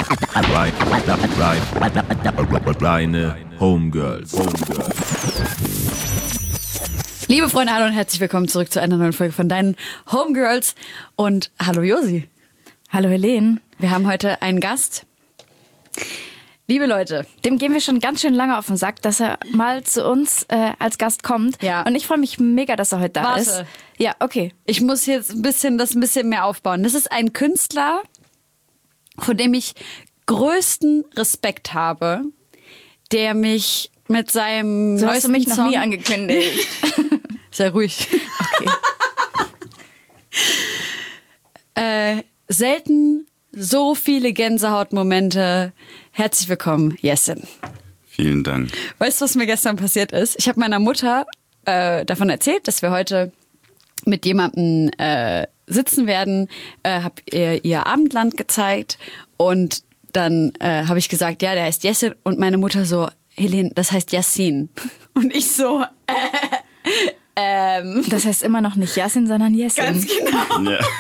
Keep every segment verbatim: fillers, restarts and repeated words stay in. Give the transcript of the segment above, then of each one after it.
Reine Homegirls. Liebe Freunde, hallo und herzlich willkommen zurück zu einer neuen Folge von deinen Homegirls. Und hallo Josi. Hallo Helene. Wir haben heute einen Gast. Liebe Leute, dem gehen wir schon ganz schön lange auf den Sack, dass er mal zu uns äh, als Gast kommt. Ja. Und ich freue mich mega, dass er heute da Warte. ist. Ja, okay. Ich muss jetzt ein bisschen das ein bisschen mehr aufbauen. Das ist ein Künstler, vor dem ich größten Respekt habe, der mich mit seinem So hast du mich noch Song nie angekündigt. Sehr ruhig. Okay. äh, selten so viele Gänsehautmomente. Herzlich willkommen, Jessin. Vielen Dank. Weißt du, was mir gestern passiert ist? Ich habe meiner Mutter äh, davon erzählt, dass wir heute mit jemandem äh, sitzen werden, äh, habe ihr ihr Abendland gezeigt und dann äh, habe ich gesagt, ja, der heißt Jessin und meine Mutter so, Helene, das heißt Yassin. Und ich so, äh, ähm. Das heißt immer noch nicht Yassin, sondern Jessin. Ganz genau. Ja,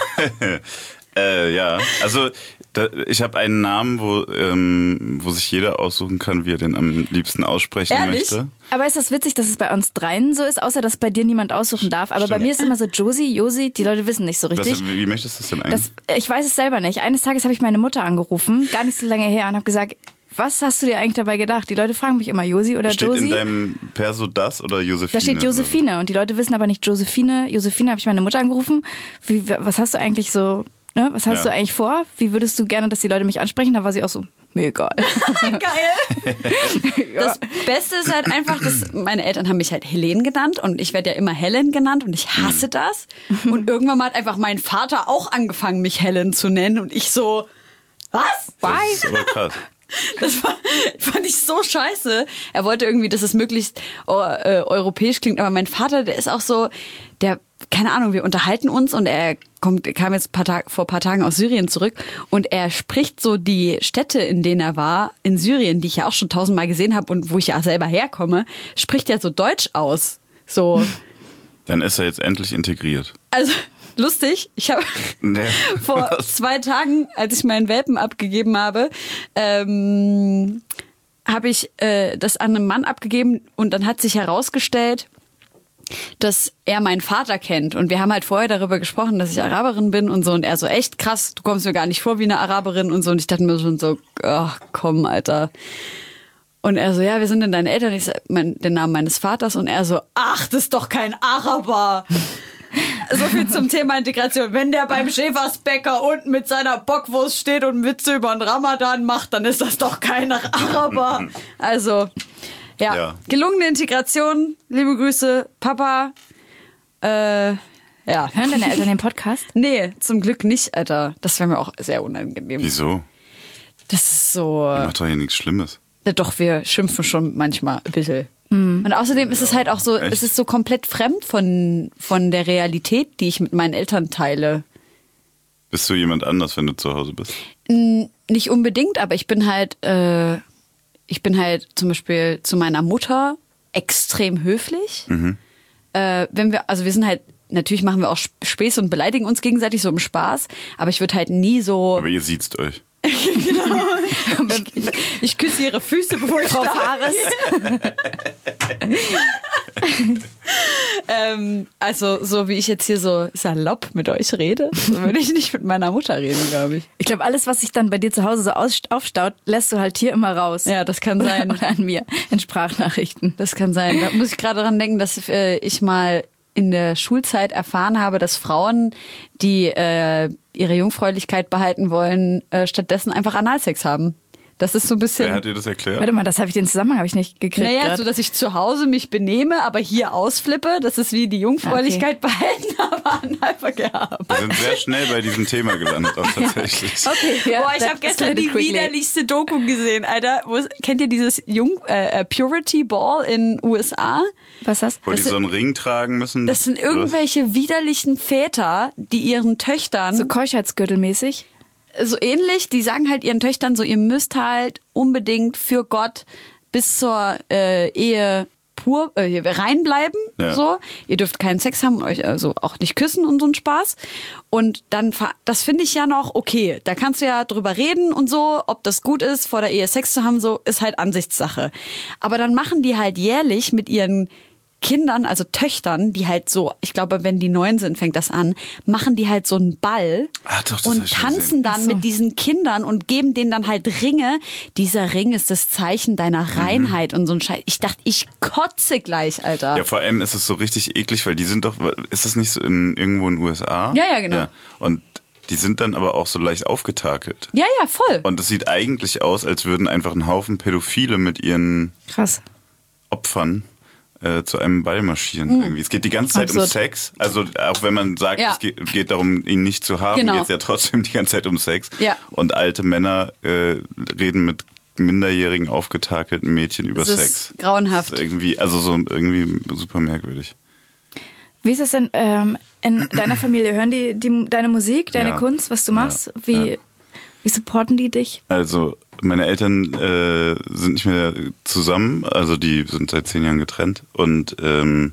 äh, ja. also da, ich habe einen Namen, wo, ähm, wo sich jeder aussuchen kann, wie er den am liebsten aussprechen Ehrlich? möchte. Aber ist das witzig, dass es bei uns dreien so ist, außer dass bei dir niemand aussuchen darf. Aber bei mir ist immer so Josie, Josi, die Leute wissen nicht so richtig. Das, wie möchtest du das denn eigentlich? Das, ich weiß es selber nicht. Eines Tages habe ich meine Mutter angerufen, gar nicht so lange her, und habe gesagt, was hast du dir eigentlich dabei gedacht? Die Leute fragen mich immer Josi oder Steht Josi. in deinem Perso das oder Josephine? Da steht Josephine und die Leute wissen aber nicht Josephine. Josephine habe ich meine Mutter angerufen. Wie, was hast du eigentlich so, ne? Was hast Ja. du eigentlich vor? Wie würdest du gerne, dass die Leute mich ansprechen? Da war sie auch so, mir egal. Geil. Das Beste ist halt einfach, dass meine Eltern haben mich halt Helene genannt und ich werde ja immer Helen genannt und ich hasse das. Und irgendwann mal hat einfach mein Vater auch angefangen, mich Helen zu nennen und ich so, was? Das ist aber krass. Das war, fand ich so scheiße. Er wollte irgendwie, dass es möglichst oh, äh, europäisch klingt, aber mein Vater, der ist auch so, der, keine Ahnung, wir unterhalten uns und er kommt, kam jetzt ein paar Tag, vor ein paar Tagen aus Syrien zurück und er spricht so die Städte, in denen er war, in Syrien, die ich ja auch schon tausendmal gesehen habe und wo ich ja selber herkomme, spricht er so Deutsch aus. So. Dann ist er jetzt endlich integriert. Also, lustig, ich habe Nee. vor Was? zwei Tagen, als ich meinen Welpen abgegeben habe, ähm, habe ich äh, das an einen Mann abgegeben und dann hat sich herausgestellt, dass er meinen Vater kennt. Und wir haben halt vorher darüber gesprochen, dass ich Araberin bin und so. Und er so, echt krass, du kommst mir gar nicht vor wie eine Araberin und so. Und ich dachte mir schon so, ach komm, Alter. Und er so, ja, wir sind denn deine Eltern? Ich sag, mein, den Namen meines Vaters. Und er so, ach, das ist doch kein Araber. So viel zum Thema Integration. Wenn der beim Schäfersbäcker unten mit seiner Bockwurst steht und Witze über den Ramadan macht, dann ist das doch kein Araber. Also, ja, Ja. gelungene Integration. Liebe Grüße, Papa. Äh, ja. Hören deine Eltern den Podcast? Nee, zum Glück nicht, Alter. Das wäre mir auch sehr unangenehm. Wieso? Das ist so... Macht doch hier nichts Schlimmes. Ja, doch, wir schimpfen schon manchmal ein bisschen. Und außerdem ist es halt auch so, echt? es ist so komplett fremd von, von der Realität, die ich mit meinen Eltern teile. Bist du jemand anders, wenn du zu Hause bist? N- Nicht unbedingt, aber ich bin halt, äh, ich bin halt zum Beispiel zu meiner Mutter extrem höflich. Äh, wenn wir, also wir sind halt, natürlich machen wir auch Späße und beleidigen uns gegenseitig so im Spaß, aber ich würde halt nie so, Aber ihr sieht's euch. ich, ich küsse ihre Füße, bevor ich Frau da Fares. ähm, also so wie ich jetzt hier so salopp mit euch rede, so würde ich nicht mit meiner Mutter reden, glaube ich. Ich glaube, alles, was sich dann bei dir zu Hause so aus- aufstaut, lässt du halt hier immer raus. Ja, das kann sein. Oder an mir in Sprachnachrichten. Das kann sein. Da muss ich gerade dran denken, dass äh, ich mal in der Schulzeit erfahren habe, dass Frauen, die äh, ihre Jungfräulichkeit behalten wollen, äh, stattdessen einfach Analsex haben. Das ist so ein bisschen... Wer hat dir das erklärt? Warte mal, das habe ich den Zusammenhang habe ich nicht gekriegt. Naja, grad. so dass ich zu Hause mich benehme, aber hier ausflippe. Das ist wie die Jungfräulichkeit behalten, aber Analverkehr haben. Wir sind sehr schnell bei diesem Thema gelandet, auch tatsächlich. Okay, ja, Boah, ich that habe gestern escalated die quickly. widerlichste Doku gesehen, Alter. Wo ist, kennt ihr dieses Jung äh, Purity Ball in U S A? Was ist das? Wo die Das so einen Ring tragen müssen. Das sind irgendwelche widerlichen Väter, die ihren Töchtern... So Keuschheitsgürtelmäßig? so ähnlich, die sagen halt ihren Töchtern so, ihr müsst halt unbedingt für Gott bis zur äh, Ehe pur äh, reinbleiben, Ja. so. Ihr dürft keinen Sex haben, euch also auch nicht küssen und so ein Spaß. Und dann, ver- das finde ich ja noch okay. Da kannst du ja drüber reden und so, ob das gut ist, vor der Ehe Sex zu haben, so ist halt Ansichtssache. Aber dann machen die halt jährlich mit ihren Kindern, also Töchtern, die halt so, ich glaube, wenn die neun sind, fängt das an, machen die halt so einen Ball Ah, doch, das hab und ich schon tanzen gesehen. dann mit diesen Kindern und geben denen dann halt Ringe. Dieser Ring ist das Zeichen deiner Reinheit und so ein Scheiß. Ich dachte, ich kotze gleich, Alter. Ja, vor allem ist es so richtig eklig, weil die sind doch, ist das nicht so in, irgendwo in den U S A? Ja, ja, genau. Und die sind dann aber auch so leicht aufgetakelt. Ja, ja, voll. Und es sieht eigentlich aus, als würden einfach ein Haufen Pädophile mit ihren Krass. Opfern äh, zu einem Ball marschieren. Irgendwie. Es geht die ganze Zeit um Absurd. Sex. Also auch wenn man sagt, Ja. es geht, geht darum, ihn nicht zu haben, Genau. geht es ja trotzdem die ganze Zeit um Sex. Ja. Und alte Männer äh, reden mit minderjährigen, aufgetakelten Mädchen über Das ist Sex. grauenhaft. Das ist irgendwie, also so irgendwie super merkwürdig. Wie ist es denn ähm, in deiner Familie? Hören die, die deine Musik, deine Ja. Kunst, was du machst? Ja. Wie, Ja. wie supporten die dich? Also meine Eltern äh, sind nicht mehr zusammen, also die sind seit zehn Jahren getrennt und ähm,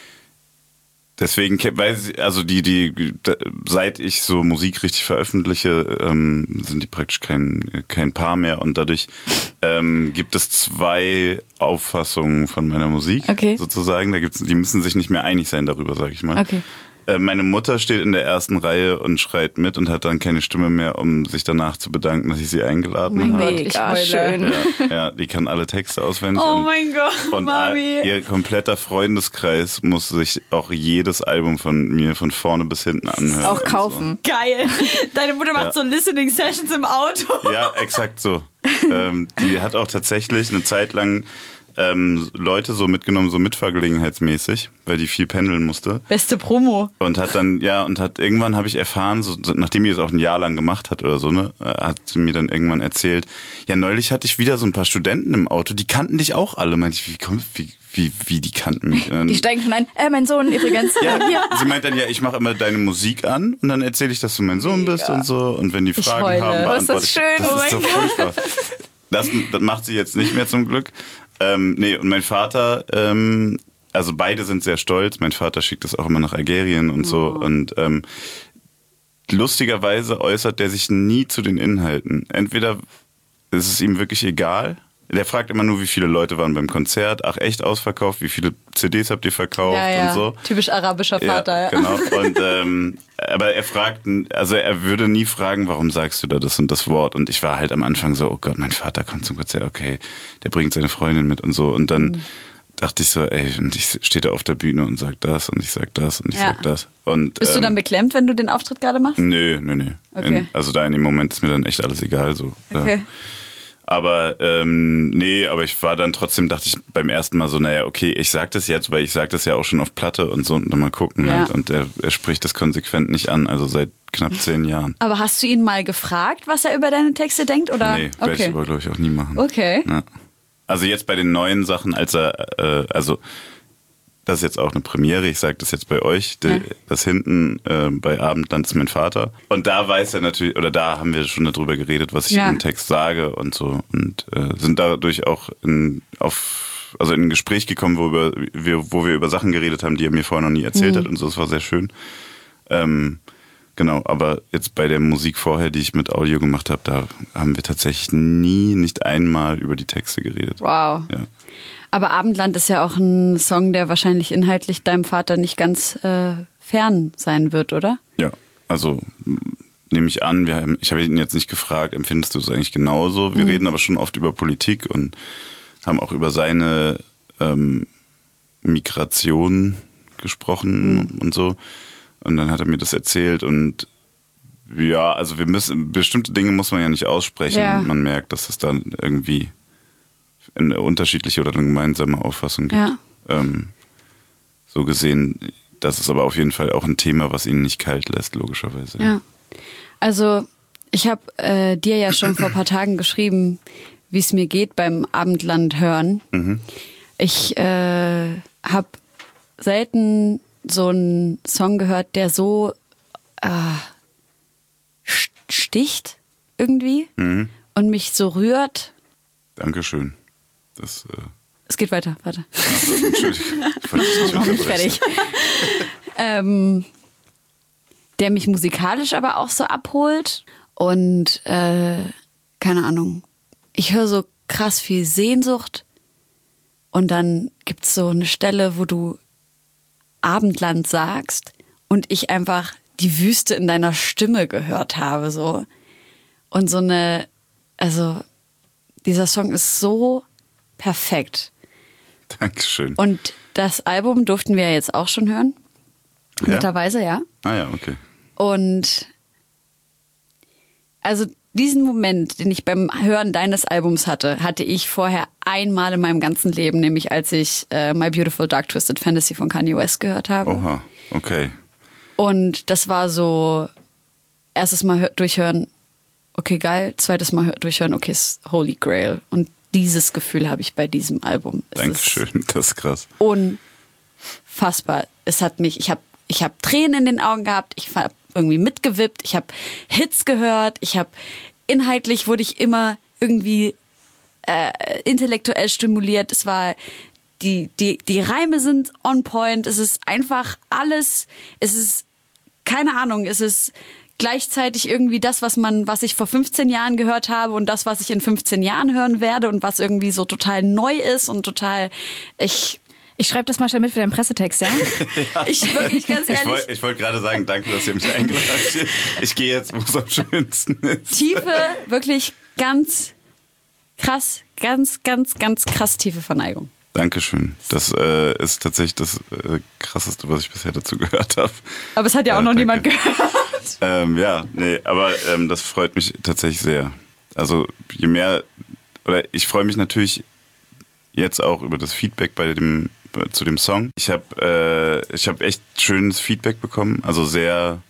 deswegen, ke- weil sie, also die, die, da- seit ich so Musik richtig veröffentliche, ähm, sind die praktisch kein, kein Paar mehr und dadurch ähm, gibt es zwei Auffassungen von meiner Musik Okay. sozusagen. Da gibt's, die müssen sich nicht mehr einig sein darüber, sag ich mal. Okay. Äh, Meine Mutter steht in der ersten Reihe und schreit mit und hat dann keine Stimme mehr, um sich danach zu bedanken, dass ich sie eingeladen mein habe. Gott, ich Mega heule. schön. Ja, ja, die kann alle Texte auswendig. Oh und, mein Gott, und Mami. ihr kompletter Freundeskreis muss sich auch jedes Album von mir von vorne bis hinten anhören. Auch und kaufen. Geil. Deine Mutter macht Ja. so Listening Sessions im Auto. So. Ja, exakt so. ähm, die hat auch tatsächlich eine Zeit lang ähm, Leute so mitgenommen, so mitfahrgelegenheitsmäßig, weil die viel pendeln musste. Beste Promo. Und hat dann, ja, und hat irgendwann habe ich erfahren, so, so, nachdem die es auch ein Jahr lang gemacht hat oder so, ne, äh, hat sie mir dann irgendwann erzählt, ja, neulich hatte ich wieder so ein paar Studenten im Auto, die kannten dich auch alle. Meinte ich, wie kommt, wie, wie, wie, die kannten mich? Und dann, Die steigen schon ein. Äh, mein Sohn übrigens. ja, Hier. sie meint dann, ja, ich mache immer deine Musik an und dann erzähle ich, dass du mein Sohn bist und so. Und wenn die Fragen heule. haben, Oh, ist das beantworte ich. schön, Das oh ist mein so furchtbar. Das, das macht sie jetzt nicht mehr zum Glück. Ähm, nee, und mein Vater, ähm, also beide sind sehr stolz. Mein Vater schickt das auch immer nach Algerien und so. Und ähm, lustigerweise äußert der sich nie zu den Inhalten. Entweder ist es ihm wirklich egal. Der fragt immer nur, wie viele Leute waren beim Konzert. Ach, echt ausverkauft? Wie viele C Ds habt ihr verkauft Ja, ja. und so? Typisch arabischer Vater, ja. Ja, genau. Und, ähm, aber er fragt, also er würde nie fragen, warum sagst du da das und das Wort? Und ich war halt am Anfang so, oh Gott, mein Vater kommt zum Konzert, okay, der bringt seine Freundin mit und so. Und dann Mhm. dachte ich so, ey, und ich stehe da auf der Bühne und sag das und ich sag das und ich Ja. sag das. Und, Bist du ähm, dann beklemmt, wenn du den Auftritt gerade machst? Nö, nö, nö. Okay. In, also da in dem Moment ist mir dann echt alles egal. So. Okay. Ja. Aber ähm, nee, aber ich war dann trotzdem, dachte ich beim ersten Mal so, naja, okay, ich sag das jetzt, weil ich sag das ja auch schon auf Platte und so und dann mal gucken Ja. halt. Und er, er spricht das konsequent nicht an, also seit knapp zehn Jahren. Aber hast du ihn mal gefragt, was er über deine Texte denkt? Oder? Nee, werde ich okay. aber, glaube ich, auch nie machen. Okay. Ja. Also jetzt bei den neuen Sachen, als er, äh, also das ist jetzt auch eine Premiere, ich sage das jetzt bei euch, die, Ja. das hinten äh, bei Abendland ist mein Vater. Und da weiß er natürlich, oder da haben wir schon darüber geredet, was ich Ja. im Text sage und so. Und äh, sind dadurch auch in, auf, also in ein Gespräch gekommen, wo wir, wir, wo wir über Sachen geredet haben, die er mir vorher noch nie erzählt Mhm. hat und so. Das war sehr schön. Ähm, genau, aber jetzt bei der Musik vorher, die ich mit Audio gemacht habe, da haben wir tatsächlich nie, nicht einmal über die Texte geredet. Wow. Ja. Aber Abendland ist ja auch ein Song, der wahrscheinlich inhaltlich deinem Vater nicht ganz äh, fern sein wird, oder? Ja, also m, nehme ich an, wir haben, ich habe ihn jetzt nicht gefragt, empfindest du es eigentlich genauso? Wir reden aber schon oft über Politik und haben auch über seine ähm, Migration gesprochen und so. Und dann hat er mir das erzählt und ja, also wir müssen, bestimmte Dinge muss man ja nicht aussprechen. Ja. Man merkt, dass es dann irgendwie eine unterschiedliche oder eine gemeinsame Auffassung gibt. Ja. Ähm, so gesehen, das ist aber auf jeden Fall auch ein Thema, was ihn nicht kalt lässt, logischerweise. Ja. Also ich habe äh, dir ja schon vor ein paar Tagen geschrieben, wie es mir geht beim Abendland hören. Mhm. Ich äh, habe selten so einen Song gehört, der so äh, sticht irgendwie Mhm. und mich so rührt. Dankeschön. Das, äh, es geht weiter, warte. Also, Entschuldigung, ich wollte dich nicht Noch nicht unterbrechen. fertig. ähm, der mich musikalisch aber auch so abholt und äh, keine Ahnung, ich höre so krass viel Sehnsucht und dann gibt's so eine Stelle, wo du Abendland sagst und ich einfach die Wüste in deiner Stimme gehört habe so und so eine, also dieser Song ist so perfekt. Dankeschön. Und das Album durften wir ja jetzt auch schon hören. Ja? Netterweise, ja. Ah ja, okay. Und also diesen Moment, den ich beim Hören deines Albums hatte, hatte ich vorher einmal in meinem ganzen Leben, nämlich als ich äh, My Beautiful Dark Twisted Fantasy von Kanye West gehört habe. Oha, okay. Und das war so, erstes Mal hör- durchhören, okay, geil. Zweites Mal hör- durchhören, okay, ist Holy Grail. Und dieses Gefühl habe ich bei diesem Album. Es Dankeschön, das ist krass. ist unfassbar. Es hat mich, ich habe ich hab Tränen in den Augen gehabt, ich habe irgendwie mitgewippt, ich habe Hits gehört, ich habe inhaltlich wurde ich immer irgendwie äh, intellektuell stimuliert. Es war die die die Reime sind on point. Es ist einfach alles. Es ist keine Ahnung. Es ist gleichzeitig irgendwie das, was man, was ich vor fünfzehn Jahren gehört habe und das, was ich in fünfzehn Jahren hören werde und was irgendwie so total neu ist und total ich Ich schreibe das mal schnell mit für deinen Pressetext, ja? ich wirklich ganz Ich ehrlich wollte ich wollt gerade sagen, danke, dass ihr mich eingeladen habt. Ich gehe jetzt, wo es am schönsten ist. Tiefe, wirklich ganz krass, ganz, ganz, ganz krass tiefe Verneigung. Dankeschön. Das äh, ist tatsächlich das äh, Krasseste, was ich bisher dazu gehört habe. Aber es hat ja auch Ja, noch danke. niemand gehört. Ähm, ja, nee, aber ähm, das freut mich tatsächlich sehr. Also je mehr, oder ich freue mich natürlich jetzt auch über das Feedback bei dem zu dem Song. Ich habe äh, ich habe echt schönes Feedback bekommen, also sehr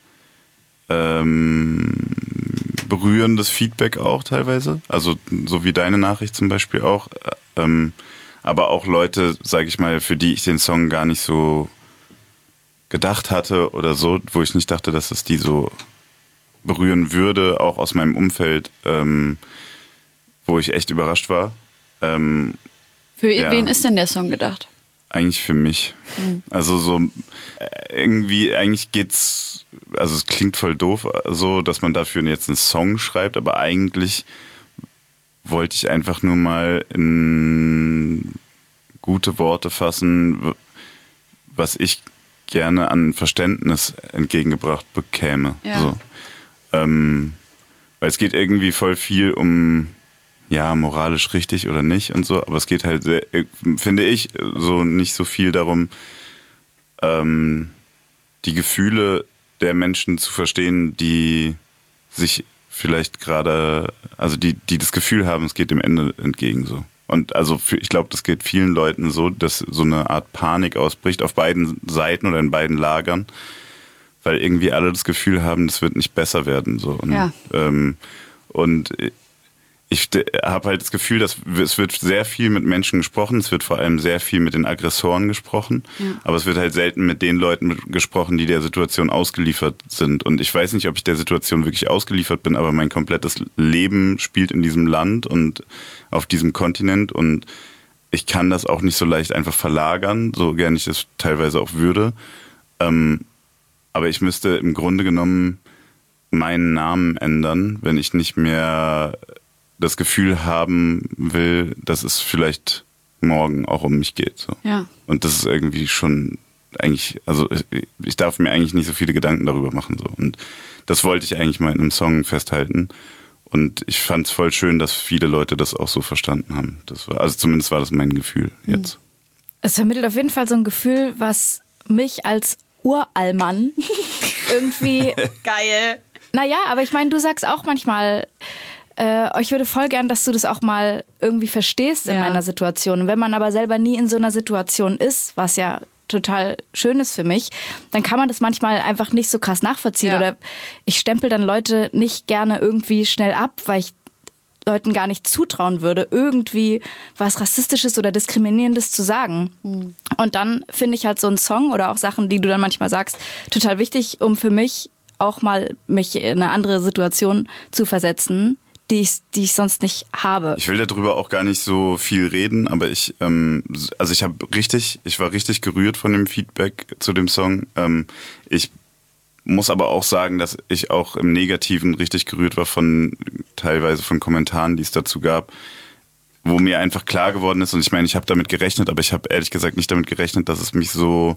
ähm, berührendes Feedback auch teilweise, also so wie deine Nachricht zum Beispiel auch, ähm, aber auch Leute, sage ich mal, für die ich den Song gar nicht so gedacht hatte oder so, wo ich nicht dachte, dass es die so berühren würde, auch aus meinem Umfeld, ähm, wo ich echt überrascht war. Ähm, Für Ja. wen ist denn der Song gedacht? Eigentlich für mich. Mhm. Also so äh, irgendwie, eigentlich geht's, also es klingt voll doof, so, dass man dafür jetzt einen Song schreibt, aber eigentlich wollte ich einfach nur mal in gute Worte fassen, w- was ich gerne an Verständnis entgegengebracht bekäme. Ja. So. Ähm, weil es geht irgendwie voll viel um, ja, moralisch richtig oder nicht und so, aber es geht halt, sehr, finde ich, so nicht so viel darum, ähm, die Gefühle der Menschen zu verstehen, die sich vielleicht gerade, also die, die das Gefühl haben, es geht dem Ende entgegen so. Und also für, ich glaube, das geht vielen Leuten so, dass so eine Art Panik ausbricht auf beiden Seiten oder in beiden Lagern, weil irgendwie alle das Gefühl haben, das wird nicht besser werden. So. Und, Ja. ähm, und ich habe halt das Gefühl, dass es wird sehr viel mit Menschen gesprochen, es wird vor allem sehr viel mit den Aggressoren gesprochen, Ja. aber es wird halt selten mit den Leuten mit- gesprochen, die der Situation ausgeliefert sind. Und ich weiß nicht, ob ich der Situation wirklich ausgeliefert bin, aber mein komplettes Leben spielt in diesem Land und auf diesem Kontinent und ich kann das auch nicht so leicht einfach verlagern, so gern ich das teilweise auch würde. Ähm, aber ich müsste im Grunde genommen meinen Namen ändern, wenn ich nicht mehr das Gefühl haben will, dass es vielleicht morgen auch um mich geht. So. Ja. Und das ist irgendwie schon eigentlich, also ich, ich darf mir eigentlich nicht so viele Gedanken darüber machen. So. Und das wollte ich eigentlich mal in einem Song festhalten. Und ich fand es voll schön, dass viele Leute das auch so verstanden haben. Das war, also zumindest war das mein Gefühl jetzt. Es vermittelt auf jeden Fall so ein Gefühl, was mich als Urallmann irgendwie Geil. Naja, aber ich meine, du sagst auch manchmal, äh, ich würde voll gern, dass du das auch mal irgendwie verstehst in Ja. meiner Situation. Und wenn man aber selber nie in so einer Situation ist, was ja total schön ist für mich, dann kann man das manchmal einfach nicht so krass nachvollziehen. Ja. Oder ich stempel dann Leute nicht gerne irgendwie schnell ab, weil ich Leuten gar nicht zutrauen würde, irgendwie was Rassistisches oder Diskriminierendes zu sagen. Mhm. Und dann finde ich halt so einen Song oder auch Sachen, die du dann manchmal sagst, total wichtig, um für mich auch mal mich in eine andere Situation zu versetzen, die ich, die ich sonst nicht habe. Ich will darüber auch gar nicht so viel reden, aber ich, ähm, also ich habe richtig, ich war richtig gerührt von dem Feedback zu dem Song. Ähm, ich muss aber auch sagen, dass ich auch im Negativen richtig gerührt war von teilweise von Kommentaren, die es dazu gab, wo mir einfach klar geworden ist, und ich meine, ich habe damit gerechnet, aber ich habe ehrlich gesagt nicht damit gerechnet, dass es mich so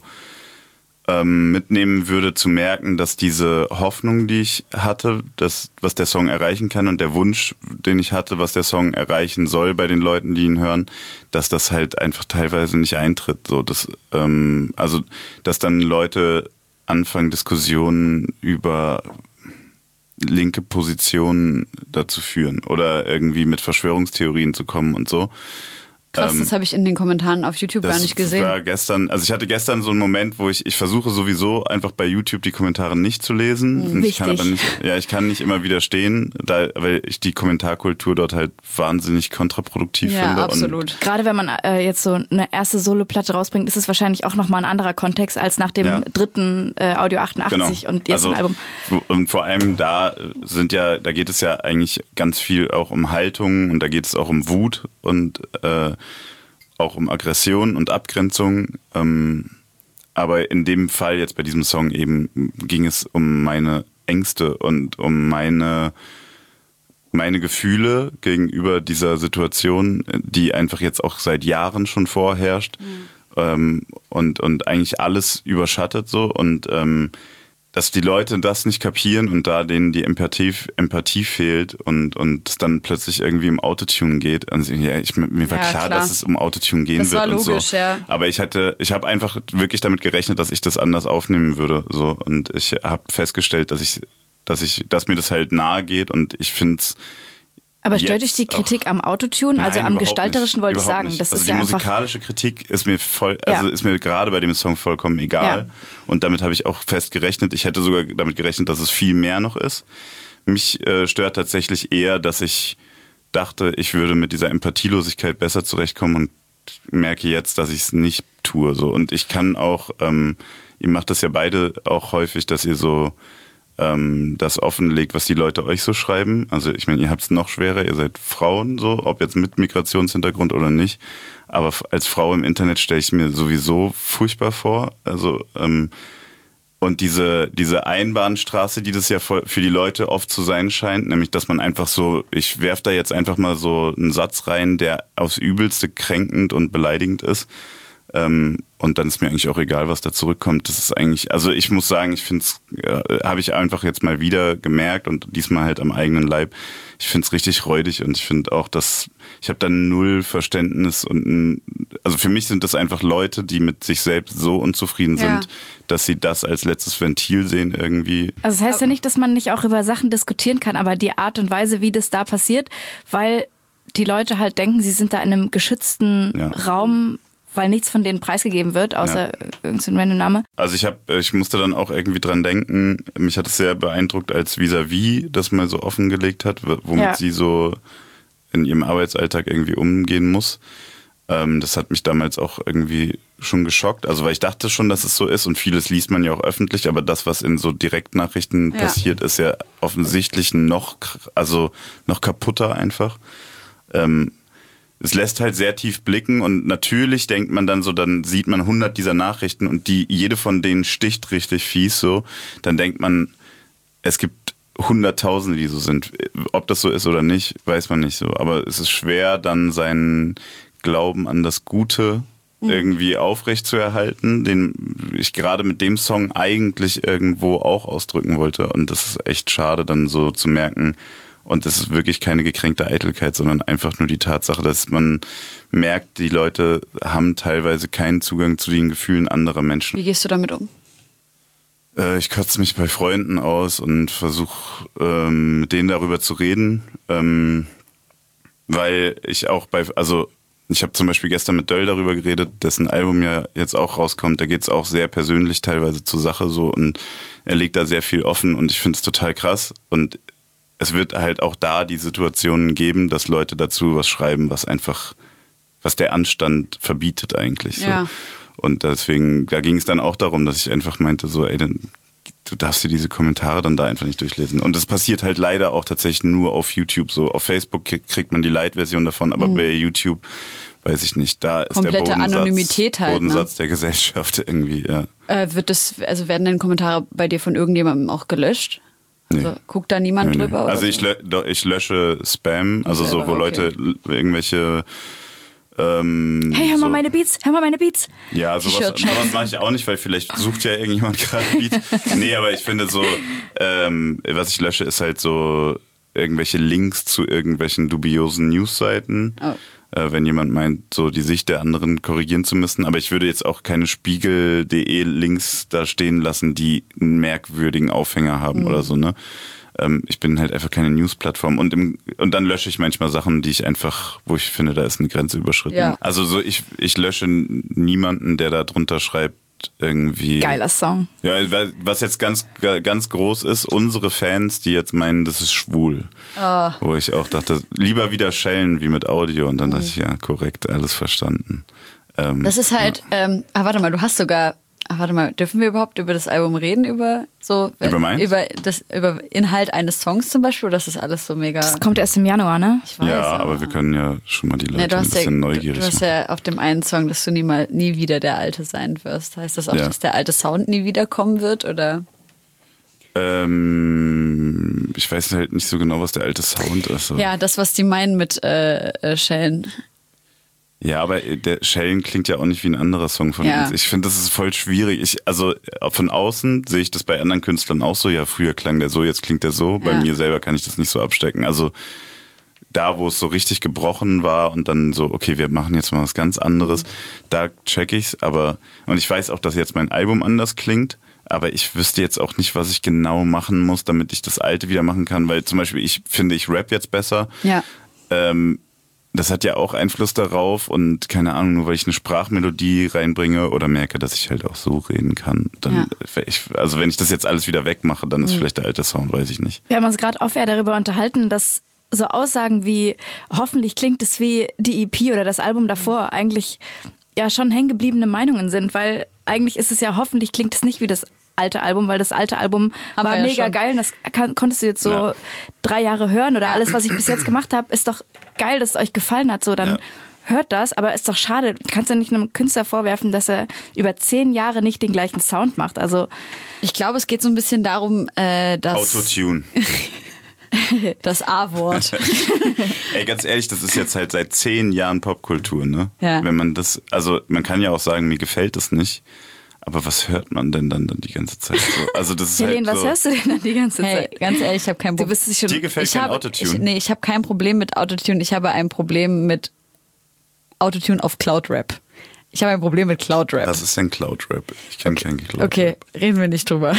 ähm, mitnehmen würde, zu merken, dass diese Hoffnung, die ich hatte, dass, was der Song erreichen kann, und der Wunsch, den ich hatte, was der Song erreichen soll bei den Leuten, die ihn hören, dass das halt einfach teilweise nicht eintritt. So, dass, ähm, also, dass dann Leute anfangen, Diskussionen über linke Positionen dazu führen oder irgendwie mit Verschwörungstheorien zu kommen und so. Krass, Ähm, das habe ich in den Kommentaren auf YouTube gar nicht gesehen. Das war gestern, also ich hatte gestern so einen Moment, wo ich, ich versuche sowieso einfach bei YouTube die Kommentare nicht zu lesen. Mhm, Und ich kann aber wichtig. nicht, ja, ich kann nicht immer widerstehen, da, weil ich die Kommentarkultur dort halt wahnsinnig kontraproduktiv Ja, finde. absolut. Gerade wenn man äh, jetzt so eine erste Soloplatte rausbringt, ist es wahrscheinlich auch nochmal ein anderer Kontext als nach dem Ja. dritten äh, Audio achtundachtzig Genau. und jetzt Also, ein Album. Und vor allem da sind ja, da geht es ja eigentlich ganz viel auch um Haltung, und da geht es auch um Wut und äh, auch um Aggression und Abgrenzung. Ähm, aber in dem Fall jetzt bei diesem Song eben ging es um meine Ängste und um meine, meine Gefühle gegenüber dieser Situation, die einfach jetzt auch seit Jahren schon vorherrscht, mhm. ähm, und, und eigentlich alles überschattet so, und ähm, dass die Leute das nicht kapieren und da denen die Empathie, Empathie fehlt und, und es dann plötzlich irgendwie um Autotune geht. Also, ja, ich, mir war Ja, klar, klar. dass es um Autotune gehen Das wird war und logisch, so. ja. Aber ich hatte, ich habe einfach wirklich damit gerechnet, dass ich das anders aufnehmen würde. So. Und ich habe festgestellt, dass ich, dass ich, dass mir das halt nahe geht, und ich finde es. Aber stört jetzt dich die Kritik am Autotune? Also Nein, am überhaupt Gestalterischen nicht. wollte ich Überhaupt sagen. nicht. Das also ist die ja einfach. musikalische Kritik ist mir voll, also Ja. ist mir gerade bei dem Song vollkommen egal. Ja. Und damit habe ich auch fest gerechnet. Ich hätte sogar damit gerechnet, dass es viel mehr noch ist. Mich äh, stört tatsächlich eher, dass ich dachte, ich würde mit dieser Empathielosigkeit besser zurechtkommen, und merke jetzt, dass ich es nicht tue. So. Und ich kann auch, ähm, ihr macht das ja beide auch häufig, dass ihr so ähm, das offenlegt, was die Leute euch so schreiben. Also ich meine, ihr habt es noch schwerer, ihr seid Frauen, so, ob jetzt mit Migrationshintergrund oder nicht. Aber f- als Frau im Internet stelle ich mir sowieso furchtbar vor. Also ähm, und diese diese Einbahnstraße, die das ja für für die Leute oft zu sein scheint, nämlich dass man einfach so, ich werf da jetzt einfach mal so einen Satz rein, der aufs Übelste kränkend und beleidigend ist. Ähm, und dann ist mir eigentlich auch egal, was da zurückkommt. Das ist eigentlich, also ich muss sagen, ich finde es, äh, habe ich einfach jetzt mal wieder gemerkt, und diesmal halt am eigenen Leib. Ich finde es richtig räudig, und ich finde auch, dass ich habe da null Verständnis, und n- also für mich sind das einfach Leute, die mit sich selbst so unzufrieden Ja. sind, dass sie das als letztes Ventil sehen irgendwie. Also das heißt ja nicht, dass man nicht auch über Sachen diskutieren kann, aber die Art und Weise, wie das da passiert, weil die Leute halt denken, sie sind da in einem geschützten Ja. Raum, weil nichts von denen preisgegeben wird, außer Ja. irgendein random Name. Also ich habe, ich musste dann auch irgendwie dran denken, mich hat es sehr beeindruckt, als Vis-à-vis das mal so offengelegt hat, w- womit Ja. sie so in ihrem Arbeitsalltag irgendwie umgehen muss. Ähm, das hat mich damals auch irgendwie schon geschockt. Also weil ich dachte schon, dass es so ist, und vieles liest man ja auch öffentlich, aber das, was in so Direktnachrichten Ja. passiert, ist ja offensichtlich noch, kr- also noch kaputter einfach. Ähm, es lässt halt sehr tief blicken, und natürlich denkt man dann so, dann sieht man hundert dieser Nachrichten, und die, jede von denen sticht richtig fies so. Dann denkt man, es gibt Hunderttausende, die so sind. Ob das so ist oder nicht, weiß man nicht so. Aber es ist schwer, dann seinen Glauben an das Gute irgendwie aufrecht zu erhalten, den ich gerade mit dem Song eigentlich irgendwo auch ausdrücken wollte. Und das ist echt schade, dann so zu merken. Und das ist wirklich keine gekränkte Eitelkeit, sondern einfach nur die Tatsache, dass man merkt, die Leute haben teilweise keinen Zugang zu den Gefühlen anderer Menschen. Wie gehst du damit um? Äh, ich kotze mich bei Freunden aus und versuche ähm, mit denen darüber zu reden, ähm, weil ich auch bei, also ich habe zum Beispiel gestern mit Döll darüber geredet, dessen Album ja jetzt auch rauskommt, da geht's auch sehr persönlich teilweise zur Sache so, und er legt da sehr viel offen, und ich finde es total krass, und es wird halt auch da die Situationen geben, dass Leute dazu was schreiben, was einfach, was der Anstand verbietet eigentlich. So. Ja. Und deswegen, da ging es dann auch darum, dass ich einfach meinte, so, ey, dann du darfst dir diese Kommentare dann da einfach nicht durchlesen. Und das passiert halt leider auch tatsächlich nur auf YouTube so. Auf Facebook kriegt man die Light-Version davon, aber mhm. bei YouTube weiß ich nicht. Da ist komplette der Bodensatz, Anonymität halt, Bodensatz ne? der Gesellschaft irgendwie, ja. Äh, wird das, also werden denn Kommentare bei dir von irgendjemandem auch gelöscht? Also nee. Guckt da niemand nee, drüber? Nee. Also oder ich, lö- ich lösche Spam, also so, wo okay. Leute irgendwelche Ähm, hey, hör mal so. meine Beats, hör mal meine Beats. Ja, sowas, sowas mache ich auch nicht, weil vielleicht sucht ja irgendjemand gerade Beats. Nee, aber ich finde so, ähm, was ich lösche, ist halt so irgendwelche Links zu irgendwelchen dubiosen Newsseiten. Oh. Äh, wenn jemand meint, so die Sicht der anderen korrigieren zu müssen. Aber ich würde jetzt auch keine Spiegel.de Links da stehen lassen, die einen merkwürdigen Aufhänger haben mhm. oder so, ne? Ich bin halt einfach keine News-Plattform und im, und dann lösche ich manchmal Sachen, die ich einfach, wo ich finde, da ist eine Grenze überschritten. Ja. Also so ich ich lösche niemanden, der da drunter schreibt irgendwie. Geiler Song. Ja, was jetzt ganz ganz groß ist, unsere Fans, die jetzt meinen, das ist schwul. Oh. Wo ich auch dachte, lieber wieder schellen wie mit Audio und dann mhm. dachte ich, ja, korrekt, alles verstanden. Ähm, das ist halt, ja. ähm, ah, warte mal, du hast sogar Ach, warte mal, dürfen wir überhaupt über das Album reden? Über so über, meins? über das über Inhalt eines Songs zum Beispiel? Oder ist das alles so mega? Das kommt erst im Januar, ne? Ich weiß, ja, aber, aber wir können ja schon mal die Leute ja, ein bisschen ja, neugierig Du hast machen. ja auf dem einen Song, dass du nie mal nie wieder der Alte sein wirst. Heißt das auch, ja. dass der alte Sound nie wiederkommen wird, oder? Ähm, ich weiß halt nicht so genau, was der alte Sound ist. So. Ja, das, was die meinen mit äh, äh, Schellen. Ja, aber der Schellen klingt ja auch nicht wie ein anderer Song von ja. uns. Ich finde, das ist voll schwierig. Ich, also von außen sehe ich das bei anderen Künstlern auch so. Ja, früher klang der so, jetzt klingt der so. Bei ja. mir selber kann ich das nicht so abstecken. Also da, wo es so richtig gebrochen war und dann so, okay, wir machen jetzt mal was ganz anderes, mhm. da check ich's. Aber und ich weiß auch, dass jetzt mein Album anders klingt. Aber ich wüsste jetzt auch nicht, was ich genau machen muss, damit ich das Alte wieder machen kann. Weil zum Beispiel, ich finde, ich rap jetzt besser. Ja. Ähm, Das hat ja auch Einfluss darauf und keine Ahnung, nur weil ich eine Sprachmelodie reinbringe oder merke, dass ich halt auch so reden kann, dann, ja. ich, also wenn ich das jetzt alles wieder wegmache, dann ist mhm. vielleicht der alte Sound, weiß ich nicht. Wir haben uns gerade off-air darüber unterhalten, dass so Aussagen wie hoffentlich klingt es wie die E P oder das Album davor eigentlich ja schon hängengebliebene Meinungen sind, weil eigentlich ist es ja hoffentlich klingt es nicht wie das alte Album, weil das alte Album Haben war ja mega schon. geil und das kann, konntest du jetzt so ja. drei Jahre hören oder alles, was ich bis jetzt gemacht habe, ist doch geil, dass es euch gefallen hat, so dann ja. hört das, aber ist doch schade, du kannst ja nicht einem Künstler vorwerfen, dass er über zehn Jahre nicht den gleichen Sound macht, also ich glaube, es geht so ein bisschen darum, äh, dass Autotune. Das A-Wort. Ey, ganz ehrlich, das ist jetzt halt seit zehn Jahren Popkultur, ne? Ja. Wenn man das, also man kann ja auch sagen, mir gefällt das nicht. Aber was hört man denn dann, dann die ganze Zeit so? Also das ist Helene, halt was so hörst du denn dann die ganze Zeit? Hey, ganz ehrlich, ich habe kein Problem. Dir gefällt kein habe, Autotune? Ich, nee, ich habe kein Problem mit Autotune. Ich habe ein Problem mit Autotune auf Cloud-Rap. Ich habe ein Problem mit Cloud-Rap. Was ist denn Cloud-Rap? Ich kenne okay. keinen Cloud-Rap. Okay, reden wir nicht drüber.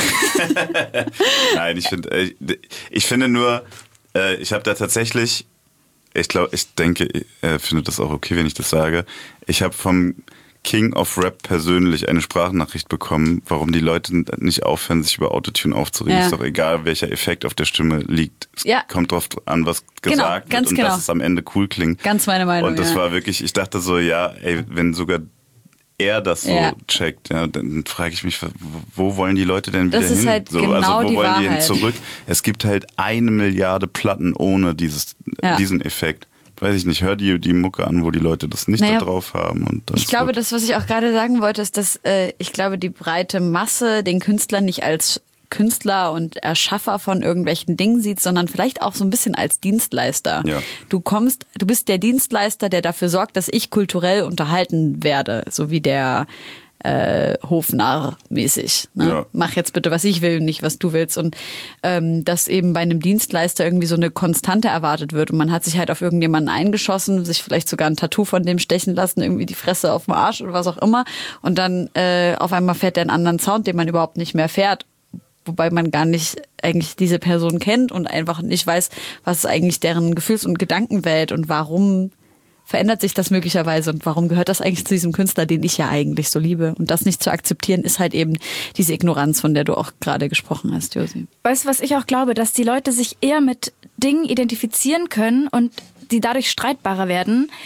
Nein, ich finde, ich, ich finde nur, ich habe da tatsächlich, ich glaube, ich denke, er findet das auch okay, wenn ich das sage. Ich habe vom King of Rap persönlich eine Sprachnachricht bekommen, warum die Leute nicht aufhören, sich über Autotune aufzuregen. Ja. Ist doch egal, welcher Effekt auf der Stimme liegt. Es ja. kommt drauf an, was gesagt genau, wird und genau. dass es am Ende cool klingt. Ganz meine Meinung. Und das ja. war wirklich, ich dachte so, ja, ey, wenn sogar er das so ja. checkt, ja, dann frage ich mich, wo wollen die Leute denn wieder das ist hin? Halt so, genau also wo die wollen Wahrheit. die hin zurück? Es gibt halt eine Milliarde Platten ohne dieses, ja. diesen Effekt. Weiß ich nicht, hör die, die Mucke an, wo die Leute das nicht naja, da drauf haben. Und ich glaube, das, was ich auch gerade sagen wollte, ist, dass äh, ich glaube, die breite Masse den Künstler nicht als Künstler und Erschaffer von irgendwelchen Dingen sieht, sondern vielleicht auch so ein bisschen als Dienstleister. Ja. Du kommst, du bist der Dienstleister, der dafür sorgt, dass ich kulturell unterhalten werde, so wie der äh, Hofnarr mäßig. Ne? Ja. Mach jetzt bitte, was ich will, nicht was du willst. Und ähm, dass eben bei einem Dienstleister irgendwie so eine Konstante erwartet wird und man hat sich halt auf irgendjemanden eingeschossen, sich vielleicht sogar ein Tattoo von dem stechen lassen, irgendwie die Fresse auf dem Arsch oder was auch immer. Und dann äh, auf einmal fährt der einen anderen Sound, den man überhaupt nicht mehr fährt. Wobei man gar nicht eigentlich diese Person kennt und einfach nicht weiß, was ist eigentlich deren Gefühls- und Gedankenwelt und warum verändert sich das möglicherweise und warum gehört das eigentlich zu diesem Künstler, den ich ja eigentlich so liebe? Und das nicht zu akzeptieren, ist halt eben diese Ignoranz, von der du auch gerade gesprochen hast, Josi. Weißt du, was ich auch glaube? Dass die Leute sich eher mit Dingen identifizieren können und die dadurch streitbarer werden,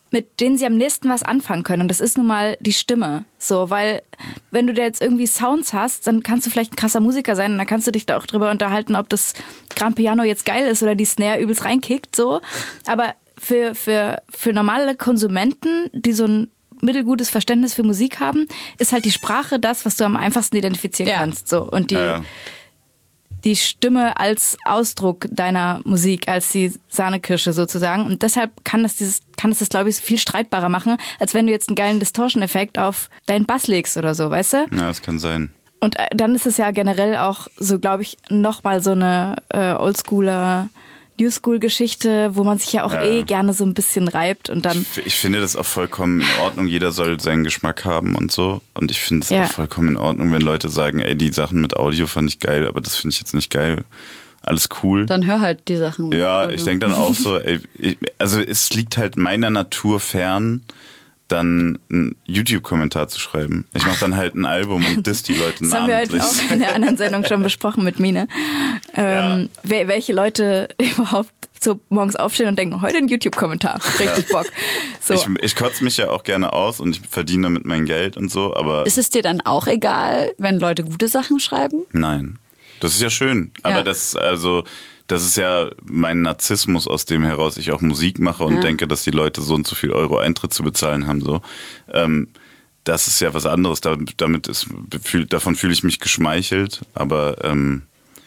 mit denen sie am nächsten was anfangen können. Und das ist nun mal die Stimme. So, weil wenn du da jetzt irgendwie Sounds hast, dann kannst du vielleicht ein krasser Musiker sein und dann kannst du dich da auch drüber unterhalten, ob das Grand Piano jetzt geil ist oder die Snare übelst reinkickt, so. Aber für, für, für normale Konsumenten, die so ein mittelgutes Verständnis für Musik haben, ist halt die Sprache das, was du am einfachsten identifizieren Ja. kannst, so. Und die, Ja, ja. die Stimme als Ausdruck deiner Musik, als die Sahnekirsche sozusagen. Und deshalb kann das dieses, kann es das, glaube ich, viel streitbarer machen, als wenn du jetzt einen geilen Distortion-Effekt auf deinen Bass legst oder so, weißt du? Ja, das kann sein. Und äh, dann ist es ja generell auch so, glaube ich, nochmal so eine äh, Oldschooler, New-School-Geschichte, wo man sich ja auch Ja. eh gerne so ein bisschen reibt und dann... Ich, ich finde das auch vollkommen in Ordnung. Jeder soll seinen Geschmack haben und so. Und ich finde es Ja. auch vollkommen in Ordnung, wenn Leute sagen, ey, die Sachen mit Audio fand ich geil, aber das finde ich jetzt nicht geil. Alles cool. Dann hör halt die Sachen. Ja, Also. ich denke dann auch so, ey, ich, also es liegt halt meiner Natur fern, dann einen YouTube-Kommentar zu schreiben. Ich mache dann halt ein Album und diss die Leute Das haben wir halt namentlich. auch in der anderen Sendung schon besprochen mit Mine. Ähm, wer, welche Leute überhaupt so morgens aufstehen und denken, heute ein YouTube-Kommentar. Richtig Bock. So. Ich, ich kotze mich ja auch gerne aus und ich verdiene damit mein Geld und so, aber Ist es dir dann auch egal, wenn Leute gute Sachen schreiben? nein. Das ist ja schön. Aber Ja. das, also, das ist ja mein Narzissmus, aus dem heraus ich auch Musik mache und Ja. denke, dass die Leute so und so viel Euro Eintritt zu bezahlen haben. So. Ähm, das ist ja was anderes. Da- Damit ist, fühl- davon fühle ich mich geschmeichelt, aber ähm,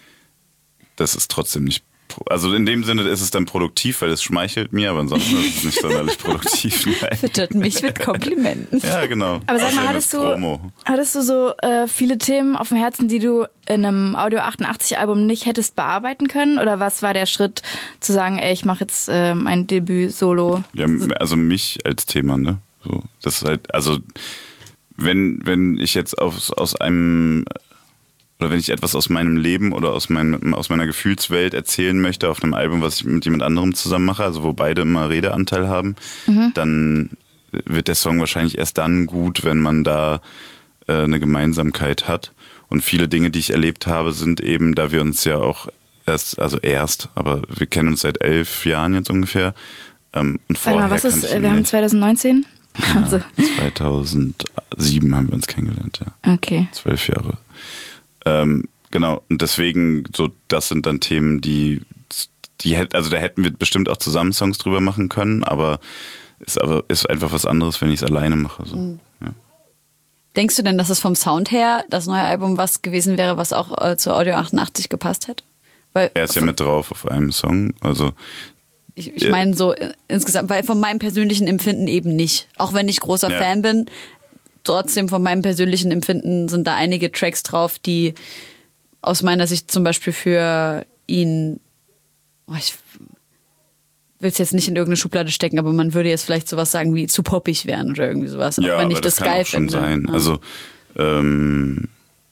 das ist trotzdem nicht. pro- Also in dem Sinne ist es dann produktiv, weil es schmeichelt mir, aber ansonsten ist es nicht sonderlich produktiv. Nein. Füttert mich mit Komplimenten. Ja, genau. Aber sag mal, Außerdem hattest ist du, Promo. hattest du so äh, viele Themen auf dem Herzen, die du in einem Audio achtundachtzig Album nicht hättest bearbeiten können? Oder was war der Schritt zu sagen, ey, ich mache jetzt äh, mein Debüt solo? Ja, also mich als Thema, ne? So, das ist halt, also wenn, wenn ich jetzt aus, aus einem oder wenn ich etwas aus meinem Leben oder aus, meinem, aus meiner Gefühlswelt erzählen möchte auf einem Album, was ich mit jemand anderem zusammen mache, also wo beide immer Redeanteil haben, dann wird der Song wahrscheinlich erst dann gut, wenn man da äh, eine Gemeinsamkeit hat. Und viele Dinge, die ich erlebt habe, sind eben, da wir uns ja auch erst, also erst, aber wir kennen uns seit elf Jahren jetzt ungefähr. Ähm, und Sag vorher mal, was ist, kannte ich äh, ihn wir haben nicht. zwanzig neunzehn? Also, zweitausendsieben haben wir uns kennengelernt, ja. okay. Zwölf Jahre. Ähm, genau, und deswegen, so, das sind dann Themen, die, die hätt, also da hätten wir bestimmt auch zusammen Songs drüber machen können, aber ist aber ist einfach was anderes, wenn ich es alleine mache. So. Mhm. Ja. Denkst du denn, dass es vom Sound her das neue Album was gewesen wäre, was auch äh, zu Audio achtundachtzig gepasst hätte? Weil Er ist ja mit drauf auf einem Song, also ich, ich meine so äh, insgesamt, weil von meinem persönlichen Empfinden eben nicht. Auch wenn ich großer Ja. Fan bin, trotzdem von meinem persönlichen Empfinden sind da einige Tracks drauf, die aus meiner Sicht zum Beispiel für ihn, oh, ich will es jetzt nicht in irgendeine Schublade stecken, aber man würde jetzt vielleicht sowas sagen wie zu poppig wären oder irgendwie sowas, auch ja, wenn aber ich das, das kann geil auch schon finde. sein. Ja. Also ähm,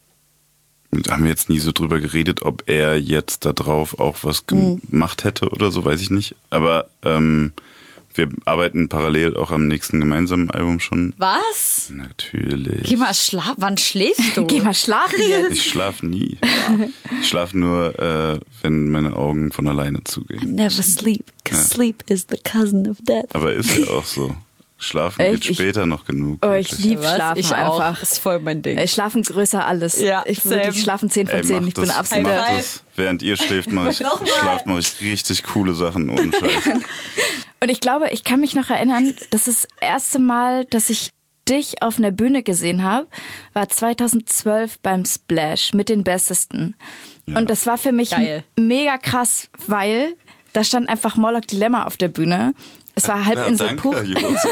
da haben wir jetzt nie so drüber geredet, ob er jetzt da drauf auch was Mhm. gemacht hätte oder so, weiß ich nicht. Aber ähm, wir arbeiten parallel auch am nächsten gemeinsamen Album schon. Was? Natürlich. Geh mal schlafen. Wann schläfst du? Geh mal schlafen jetzt. Ich schlafe nie. Ich schlafe nur, äh, wenn meine Augen von alleine zugehen. Never sleep, cause sleep is the cousin of death. Aber ist ja auch so. Schlafen Echt? geht später noch genug. Oh, ich wirklich. lieb Was? Schlafen ich auch. einfach. Das ist voll mein Ding. Ey, Schlafen größer alles. Ja, ich same. wirklich schlafen zehn von Ey, zehn. mach Ich bin das, absolut. mach High das. Während ihr schläft, mach ich, schlaft, mach ich richtig coole Sachen ohne Scheiß. Und ich glaube, ich kann mich noch erinnern, das ist das erste Mal, dass ich dich auf einer Bühne gesehen habe, war zweitausendzwölf beim Splash mit den Bessesten. Und das war für mich Geil. mega krass, weil da stand einfach Moloch Dilemma auf der Bühne. Es war Halbinsel danke, Puch. Jungs.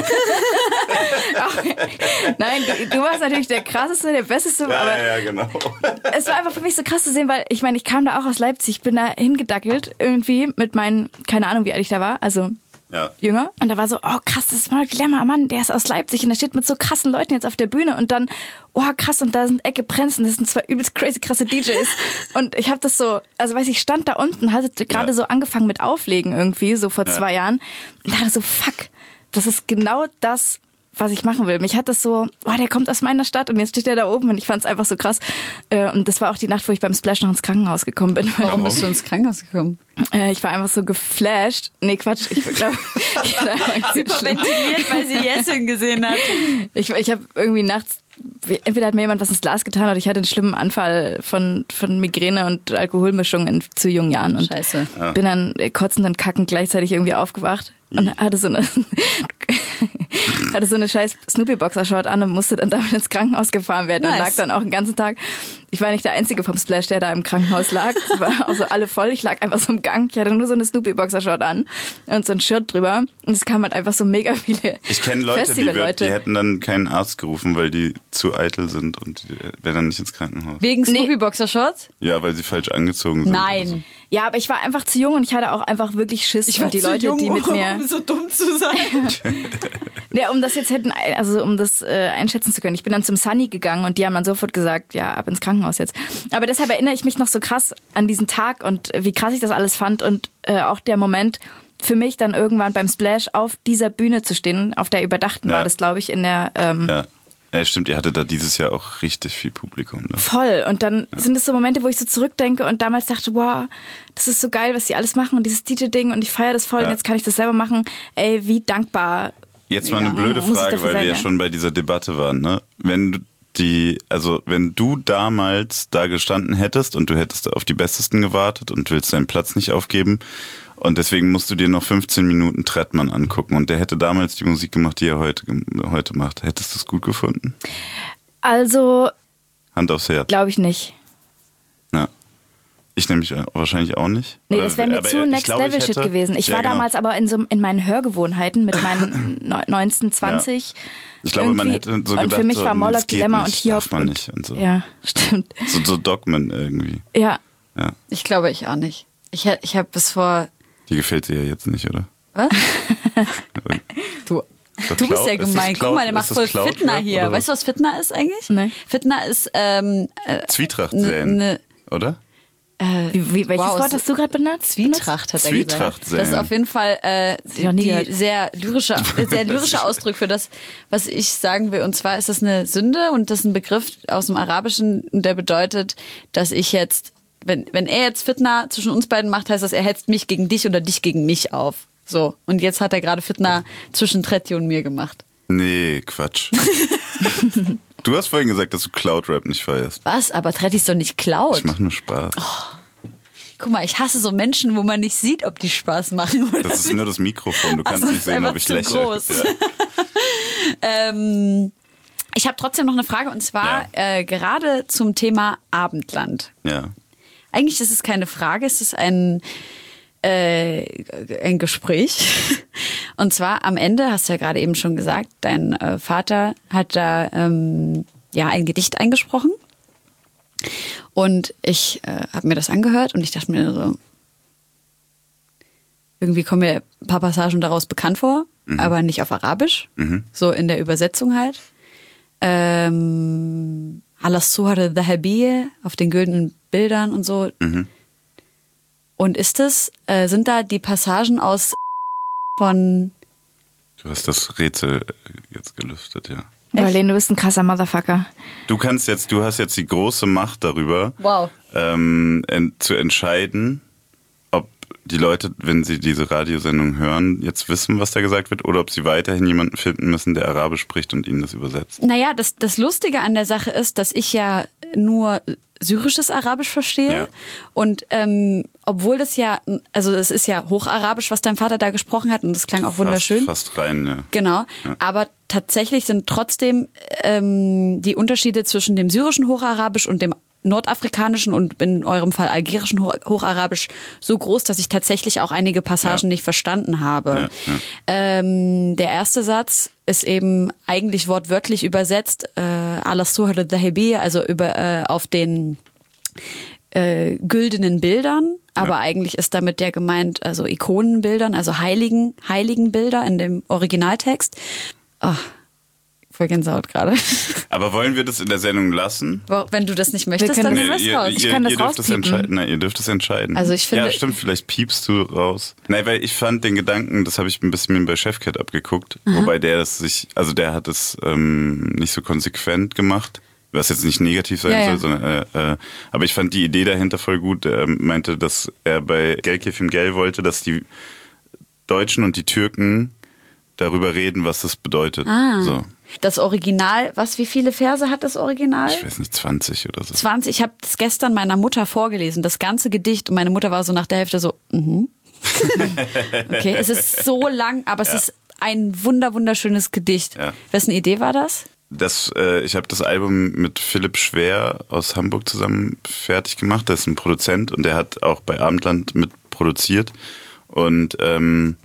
Nein, du, du warst natürlich der krasseste, der Besteste, aber Ja, ja, genau. es war einfach für mich so krass zu sehen, weil ich meine, ich kam da auch aus Leipzig, ich bin da hingedackelt irgendwie mit meinen, keine Ahnung, wie alt ich da war, also Ja. jünger. Und da war so, oh krass, das ist Moloch Dilemma, Mann, der ist aus Leipzig und der steht mit so krassen Leuten jetzt auf der Bühne und dann, oh krass, und da sind Ecke Prenzen, das sind zwei übelst crazy krasse D Js. Und ich habe das so, also weiß ich, stand da unten, hatte gerade Ja. so angefangen mit Auflegen irgendwie, so vor Ja. zwei Jahren und dachte so, fuck, das ist genau das, was ich machen will. Mich hat das so, oh, der kommt aus meiner Stadt und jetzt steht der da oben und ich fand es einfach so krass. Äh, und das war auch die Nacht, wo ich beim Splash noch ins Krankenhaus gekommen bin. Warum bist du ins Krankenhaus gekommen? Äh, ich war einfach so geflasht. Nee, Quatsch. Ich glaube, Hyperventiliert, weil sie Jessin gesehen hat. Ich, ich habe irgendwie nachts, entweder hat mir jemand was ins Glas getan oder ich hatte einen schlimmen Anfall von, von Migräne und Alkoholmischung in zu jungen Jahren. Und Scheiße. Ja. Bin dann kotzend und kackend gleichzeitig irgendwie aufgewacht und hatte so eine hatte so eine scheiß Snoopy-Boxershort an und musste dann damit ins Krankenhaus gefahren werden. Nice. Und lag dann auch den ganzen Tag. Ich war nicht der Einzige vom Splash, der da im Krankenhaus lag. Es war auch so alle voll. Ich lag einfach so im Gang. Ich hatte nur so eine Snoopy-Boxershort an und so ein Shirt drüber. Und es kamen halt einfach so mega viele Ich kenne Leute, die, wird, die hätten dann keinen Arzt gerufen, weil die zu eitel sind und die wären dann nicht ins Krankenhaus. Wegen Snoopy-Boxershorts? Ja, weil sie falsch angezogen sind. Nein. Ja, aber ich war einfach zu jung und ich hatte auch einfach wirklich Schiss. Ich war die zu Leute, jung, die mit mir, um so dumm zu sein. Ja, um das jetzt hätten, also um das äh, einschätzen zu können. Ich bin dann zum Sunny gegangen und die haben dann sofort gesagt, ja, ab ins Krankenhaus jetzt. Aber deshalb erinnere ich mich noch so krass an diesen Tag und wie krass ich das alles fand und äh, auch der Moment für mich dann irgendwann beim Splash auf dieser Bühne zu stehen, auf der Überdachten ja. war das, glaube ich, in der... Ähm, ja. Ja, stimmt, ihr hattet da dieses Jahr auch richtig viel Publikum. Ne? Voll. Und dann ja. sind es so Momente, wo ich so zurückdenke und damals dachte, wow, das ist so geil, was die alles machen und dieses D J-Ding und ich feiere das voll ja. und jetzt kann ich das selber machen. Ey, wie dankbar. Jetzt mal eine blöde Frage, weil wir ja schon bei dieser Debatte waren, ne? Wenn du die, also wenn du damals da gestanden hättest und du hättest auf die Bestesten gewartet und willst deinen Platz nicht aufgeben und deswegen musst du dir noch fünfzehn Minuten Trettmann angucken und der hätte damals die Musik gemacht, die er heute, heute macht. Hättest du es gut gefunden? Also... Hand aufs Herz. Glaube ich nicht. Ja. Ich nämlich wahrscheinlich auch nicht. Nee, das wäre mir zu Next-Level-Shit gewesen. Ich ja, war genau. damals aber in, so, in meinen Hörgewohnheiten mit meinen neunzehn, zwanzig. Ja. Ich glaube, man hätte so gedacht, und für mich war Moloch Dilemma und Hiob. Darf man nicht und so. Ja, stimmt. So, so Dogmen irgendwie. Ja. ja. Ich glaube, ich auch nicht. Ich, ich habe bis vor... Die gefällt dir ja jetzt nicht, oder? Was? du... Du bist ja gemein. Guck mal, der macht voll Fitna hier. Weißt du, was Fitna ist eigentlich? Nee. Fitna ist... Ähm, äh, Zwietracht säen, ne, oder? Äh, wie, wie, welches wow, Wort hast du gerade benutzt? Zwietracht hat er Zwietracht gesagt. Das ist auf jeden Fall äh, die, die sehr lyrische, sehr lyrische Ausdruck für das, was ich sagen will. Und zwar ist das eine Sünde und das ist ein Begriff aus dem Arabischen, der bedeutet, dass ich jetzt, wenn, wenn er jetzt Fitna zwischen uns beiden macht, heißt das, er hetzt mich gegen dich oder dich gegen mich auf. So. Und jetzt hat er gerade Fitna zwischen Tretti und mir gemacht. Nee, Quatsch. Du hast vorhin gesagt, dass du Cloud-Rap nicht feierst. Was? Aber Tretti ist doch nicht Cloud. Ich mach nur Spaß. Oh. Guck mal, ich hasse so Menschen, wo man nicht sieht, ob die Spaß machen oder Das ist nicht. nur das Mikrofon. Du kannst also, nicht sehen, ob ich lächle. Groß. Ja. ähm, ich habe trotzdem noch eine Frage und zwar ja. äh, gerade zum Thema Abendland. Ja. Eigentlich ist es keine Frage, es ist ein Äh, ein Gespräch. Und zwar am Ende, hast du ja gerade eben schon gesagt, dein äh, Vater hat da ähm, ja ein Gedicht eingesprochen. Und ich äh, habe mir das angehört und ich dachte mir so, irgendwie kommen mir ein paar Passagen daraus bekannt vor, mhm. aber nicht auf Arabisch. Mhm. So in der Übersetzung halt. Ähm, Al-Suhar Dhahabiyya auf den güldenen Bildern und so. Mhm. Und ist es, äh, sind da die Passagen aus von... Du hast das Rätsel jetzt gelüftet, ja. Marlene, du bist ein krasser Motherfucker. Du kannst jetzt, du hast jetzt die große Macht darüber, wow. ähm, en- zu entscheiden, ob die Leute, wenn sie diese Radiosendung hören, jetzt wissen, was da gesagt wird, oder ob sie weiterhin jemanden finden müssen, der Arabisch spricht und ihnen das übersetzt. Naja, das, das Lustige an der Sache ist, dass ich ja nur syrisches Arabisch verstehe. Ja. Und ähm, obwohl das ja, also es ist ja Hocharabisch, was dein Vater da gesprochen hat und das klang auch wunderschön. Fast, fast rein, ja. Genau, ja. Aber tatsächlich sind trotzdem ähm, die Unterschiede zwischen dem syrischen Hocharabisch und dem nordafrikanischen und in eurem Fall algerischen Hocharabisch so groß, dass ich tatsächlich auch einige Passagen ja. nicht verstanden habe. Ja, ja. Ähm, der erste Satz ist eben eigentlich wortwörtlich übersetzt äh, Al-Suhar Dhahabiyya, also über äh, auf den äh, güldenen Bildern, aber ja. eigentlich ist damit der gemeint, also Ikonenbildern, also heiligen heiligen Bilder in dem Originaltext. Oh, voll Gänsehaut gerade. Aber wollen wir das in der Sendung lassen? Wenn du das nicht möchtest, können dann das nehmen Nee, wir es ihr, raus. Ich ihr, kann das ihr dürft es rauspiepen. entscheiden. Nein, ihr dürft es entscheiden. Also ich finde- Ja, stimmt, vielleicht piepst du raus. Nein, weil ich fand den Gedanken, das habe ich ein bisschen bei Chefcat abgeguckt, wobei der das sich, also der hat es ähm, nicht so konsequent gemacht. Was jetzt nicht negativ sein Ja, ja. soll, sondern äh, äh, aber ich fand die Idee dahinter voll gut. Er meinte, dass er bei Gelkefim Gel wollte, dass die Deutschen und die Türken darüber reden, was das bedeutet. Ah. So. Das Original, was, wie viele Verse hat das Original? Ich weiß nicht, zwanzig oder so. zwanzig. Ich habe das gestern meiner Mutter vorgelesen, das ganze Gedicht. Und meine Mutter war so nach der Hälfte so, mhm. Okay, es ist so lang, aber es Ja. ist ein wunder wunderschönes Gedicht. Ja. Wessen Idee war das? Das, äh, ich habe das Album mit Philipp Schwer aus Hamburg zusammen fertig gemacht. Der ist ein Produzent und der hat auch bei Abendland mit produziert. Und ähm,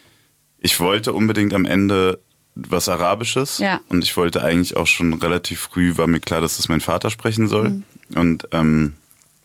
ich wollte unbedingt am Ende was Arabisches. Ja. Und ich wollte eigentlich auch schon relativ früh, war mir klar, dass das mein Vater sprechen soll. Mhm. Und ähm,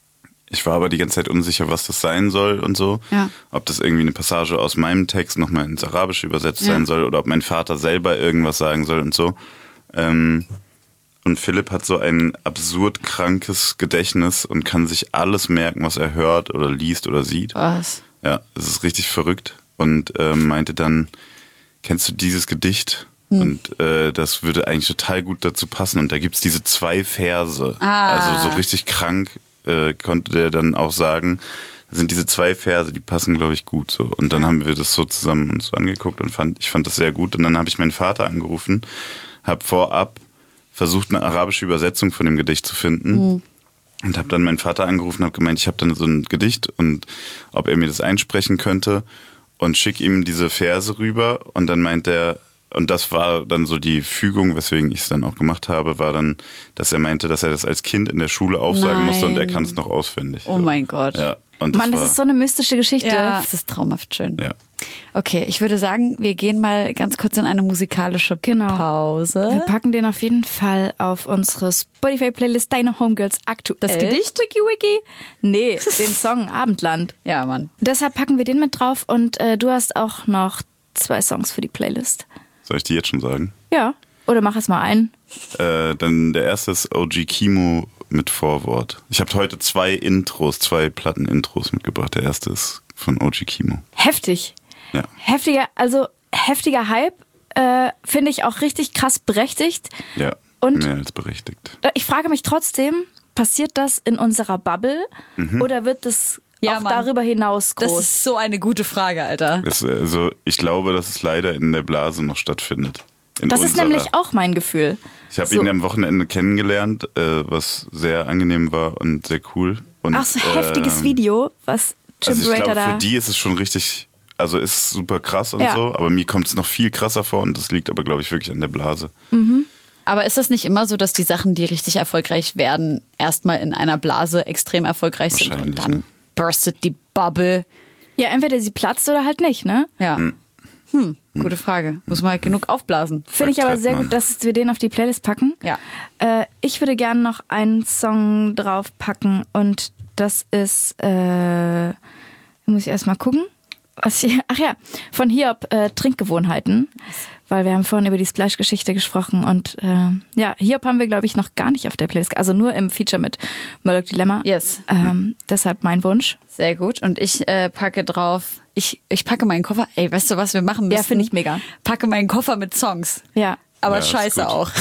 ich war aber die ganze Zeit unsicher, was das sein soll und so. Ja. Ob das irgendwie eine Passage aus meinem Text nochmal ins Arabische übersetzt Ja. sein soll oder ob mein Vater selber irgendwas sagen soll und so. Ähm, und Philipp hat so ein absurd krankes Gedächtnis und kann sich alles merken, was er hört oder liest oder sieht. Was? Ja, es ist richtig verrückt. Und ähm, meinte dann, kennst du dieses Gedicht? Hm. Und äh, das würde eigentlich total gut dazu passen. Und da gibt's diese zwei Verse. Ah. Also so richtig krank äh, konnte der dann auch sagen, das sind diese zwei Verse, die passen, glaube ich, gut so. Und dann haben wir das so zusammen uns angeguckt und fand, ich fand das sehr gut. Und dann habe ich meinen Vater angerufen, habe vorab versucht, eine arabische Übersetzung von dem Gedicht zu finden. Mhm. Und habe dann meinen Vater angerufen und habe gemeint, ich habe dann so ein Gedicht und ob er mir das einsprechen könnte und schick ihm diese Verse rüber. Und dann meint er, und das war dann so die Fügung, weswegen ich es dann auch gemacht habe, war dann, dass er meinte, dass er das als Kind in der Schule aufsagen Nein. musste und er kann es noch auswendig. Oh mein Gott. Ja, und das Mann, das war, ist so eine mystische Geschichte. Ja, das ist traumhaft schön. ja. Okay, ich würde sagen, wir gehen mal ganz kurz in eine musikalische Genau. Pause. Wir packen den auf jeden Fall auf unsere Spotify-Playlist Deine Homegirls aktuell. Das Gedicht? Wiki Wiki? Nee, den Song Abendland. Ja, Mann. Deshalb packen wir den mit drauf und äh, du hast auch noch zwei Songs für die Playlist. Soll ich die jetzt schon sagen? Ja, oder mach es mal ein. Äh, dann der erste ist O G Kimo mit Vorwort. Ich habe heute zwei Intros, zwei Platten-Intros mitgebracht. Der erste ist von O G Kimo. Heftig. Ja. Heftiger, also heftiger Hype, äh, finde ich auch richtig krass berechtigt. Ja, Und mehr als berechtigt. ich frage mich trotzdem, passiert das in unserer Bubble Mhm. oder wird das Ja, auch Mann. darüber hinaus groß? Das ist so eine gute Frage, Alter. Das, also, ich glaube, dass es leider in der Blase noch stattfindet. In Das ist unserer. nämlich auch mein Gefühl. Ich habe so. ihn am Wochenende kennengelernt, äh, was sehr angenehm war und sehr cool. Und, Ach, so heftiges ähm, Video, was Also ich Chimperator glaube, da... für die ist es schon richtig, also ist super krass und Ja. so, aber mir kommt es noch viel krasser vor und das liegt aber, glaube ich, wirklich an der Blase. Aber ist das nicht immer so, dass die Sachen, die richtig erfolgreich werden, erstmal in einer Blase extrem erfolgreich sind und Wahrscheinlich, dann ne? burstet die Bubble? Ja, entweder sie platzt oder halt nicht, ne? Ja. Hm, gute Frage. Muss man halt genug aufblasen. Finde ich Sagt aber halt sehr man. gut, dass wir den auf die Playlist packen. Ja. Äh, ich würde gerne noch einen Song draufpacken und das ist, äh, muss ich erst mal gucken. Was hier, ach ja, von Hiob, äh, Trinkgewohnheiten. Weil wir haben vorhin über die Splash-Geschichte gesprochen und äh, ja, Hiob haben wir, glaube ich, noch gar nicht auf der Playlist. Also nur im Feature mit Murdoch Dilemma. Yes. Ähm, deshalb mein Wunsch. Sehr gut. Und ich äh, packe drauf, ich, ich packe meinen Koffer. Ey, weißt du, was wir machen müssen? Ja, finde ich mega. Packe meinen Koffer mit Songs. Ja. Aber Ja, ist scheiße gut. auch.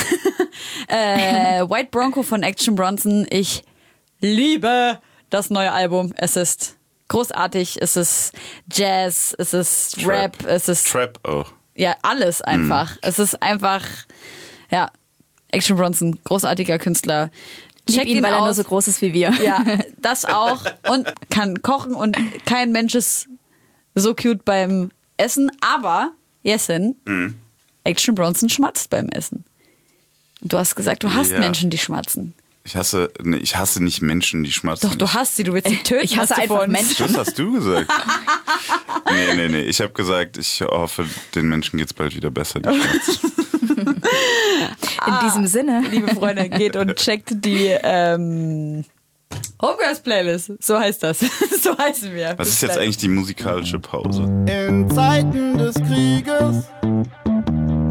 äh, White Bronco von Action Bronson. Ich liebe das neue Album. Es ist großartig. Es ist Jazz. Es ist Rap. Es ist Trap auch. ja alles einfach. Mhm. Es ist einfach, ja, Action Bronson, großartiger Künstler. Lieb Check ihn, ihn weil er nur aus. so groß ist wie wir. Ja, das auch. Und kann kochen und kein Mensch ist so cute beim Essen. Aber, Jessin, Mhm. Action Bronson schmatzt beim Essen. Du hast gesagt, du hast Ja. Menschen, die schmatzen. Ich hasse, nee, ich hasse nicht Menschen, die schmatzen. Doch, du hast sie, du willst sie töten. Ich hasse hast du einfach vorhin. Menschen. Das hast du gesagt. nee, nee, nee. Ich habe gesagt, ich hoffe, den Menschen geht's bald wieder besser. Die schmatzen. In diesem Sinne. Liebe Freunde, geht und checkt die ähm, Homegirls Playlist. So heißt das. So heißen wir. Was Bis ist jetzt gleich. eigentlich die musikalische Pause? In Zeiten des Krieges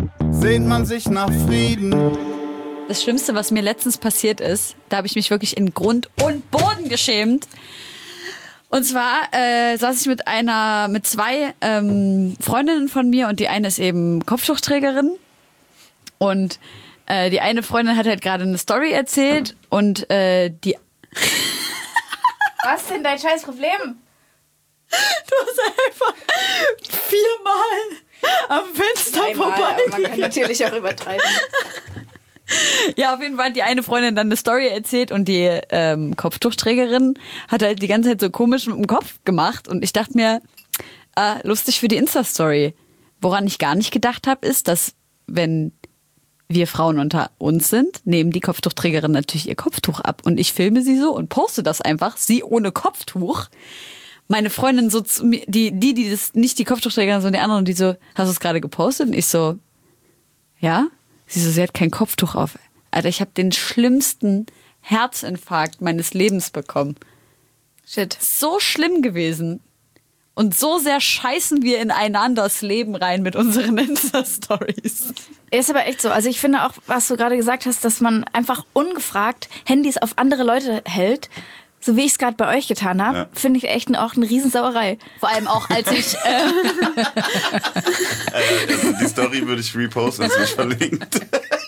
sehnt man sich nach Frieden. Das Schlimmste, was mir letztens passiert ist, da habe ich mich wirklich in Grund und Boden geschämt. Und zwar äh, saß ich mit einer, mit zwei ähm, Freundinnen von mir und die eine ist eben Kopftuchträgerin. Und äh, die eine Freundin hat halt gerade eine Story erzählt und äh, die... Was ist denn dein scheiß Problem? Du hast einfach viermal am Fenster vorbei. Man kann natürlich auch übertreiben. Ja, auf jeden Fall hat die eine Freundin dann eine Story erzählt und die ähm, Kopftuchträgerin hat halt die ganze Zeit so komisch mit dem Kopf gemacht und ich dachte mir, äh, lustig für die Insta-Story. Woran ich gar nicht gedacht habe, ist, dass wenn wir Frauen unter uns sind, nehmen die Kopftuchträgerin natürlich ihr Kopftuch ab und ich filme sie so und poste das einfach, sie ohne Kopftuch. Meine Freundin so, zu mir, die, die, die das, nicht die Kopftuchträgerin, sondern die anderen, die so, hast du es gerade gepostet? Und ich so, ja? Sie so, sie hat kein Kopftuch auf. Alter, ich habe den schlimmsten Herzinfarkt meines Lebens bekommen. Shit. So schlimm gewesen. Und so sehr scheißen wir in einanders Leben rein mit unseren Insta-Stories. Ist aber echt so. Also ich finde auch, was du gerade gesagt hast, dass man einfach ungefragt Handys auf andere Leute hält, so wie ich es gerade bei euch getan habe, ja. Finde ich echt auch eine Riesensauerei. Vor allem auch, als ich... Äh also die Story würde ich reposten, ist nicht verlinkt.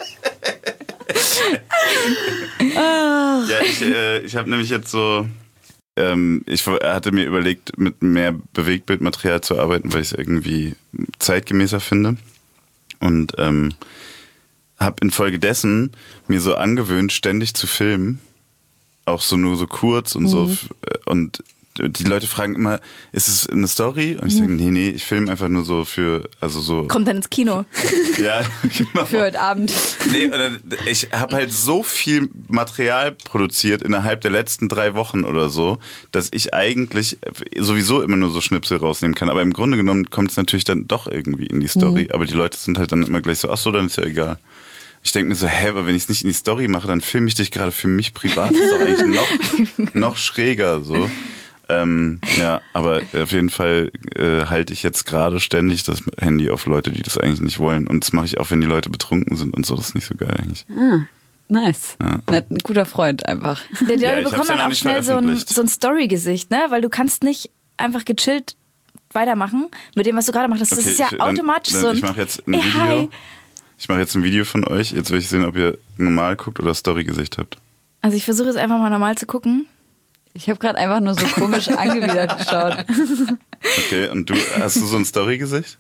Ja, ich, äh, ich habe nämlich jetzt so... Ähm, ich hatte mir überlegt, mit mehr Bewegtbildmaterial zu arbeiten, weil ich es irgendwie zeitgemäßer finde. Und ähm, habe infolgedessen mir so angewöhnt, ständig zu filmen. Auch so nur so kurz und mhm. so. Und die Leute fragen immer, ist es eine Story? Und ich sage, nee, nee, ich filme einfach nur so für, also so. Kommt dann ins Kino. Ja, genau. Für heute Abend. Nee, ich habe halt so viel Material produziert innerhalb der letzten drei Wochen oder so, dass ich eigentlich sowieso immer nur so Schnipsel rausnehmen kann. Aber im Grunde genommen kommt es natürlich dann doch irgendwie in die Story. Mhm. Aber die Leute sind halt dann immer gleich so, ach so, dann ist ja egal. Ich denke mir so, hä, aber wenn ich es nicht in die Story mache, dann filme ich dich gerade für mich privat. Das ist doch eigentlich noch, noch schräger so. Ähm, ja, aber auf jeden Fall äh, halte ich jetzt gerade ständig das Handy auf Leute, die das eigentlich nicht wollen. Und das mache ich auch, wenn die Leute betrunken sind und so. Das ist nicht so geil eigentlich. Ah, nice. Ja. Ein guter Freund einfach. Der Leute Ja, bekommen dann ja auch schnell so ein, so ein Story-Gesicht, ne? Weil du kannst nicht einfach gechillt weitermachen mit dem, was du gerade machst. Das Okay, ist ja ich, automatisch dann, so dann, ein... Ich mache jetzt ein Ey, Video. hi. Ich mache jetzt ein Video von euch. Jetzt will ich sehen, ob ihr normal guckt oder Story-Gesicht habt. Also ich versuche jetzt einfach mal normal zu gucken. Ich habe gerade einfach nur so komisch angewidert geschaut. Okay, und du, hast du so ein Story-Gesicht?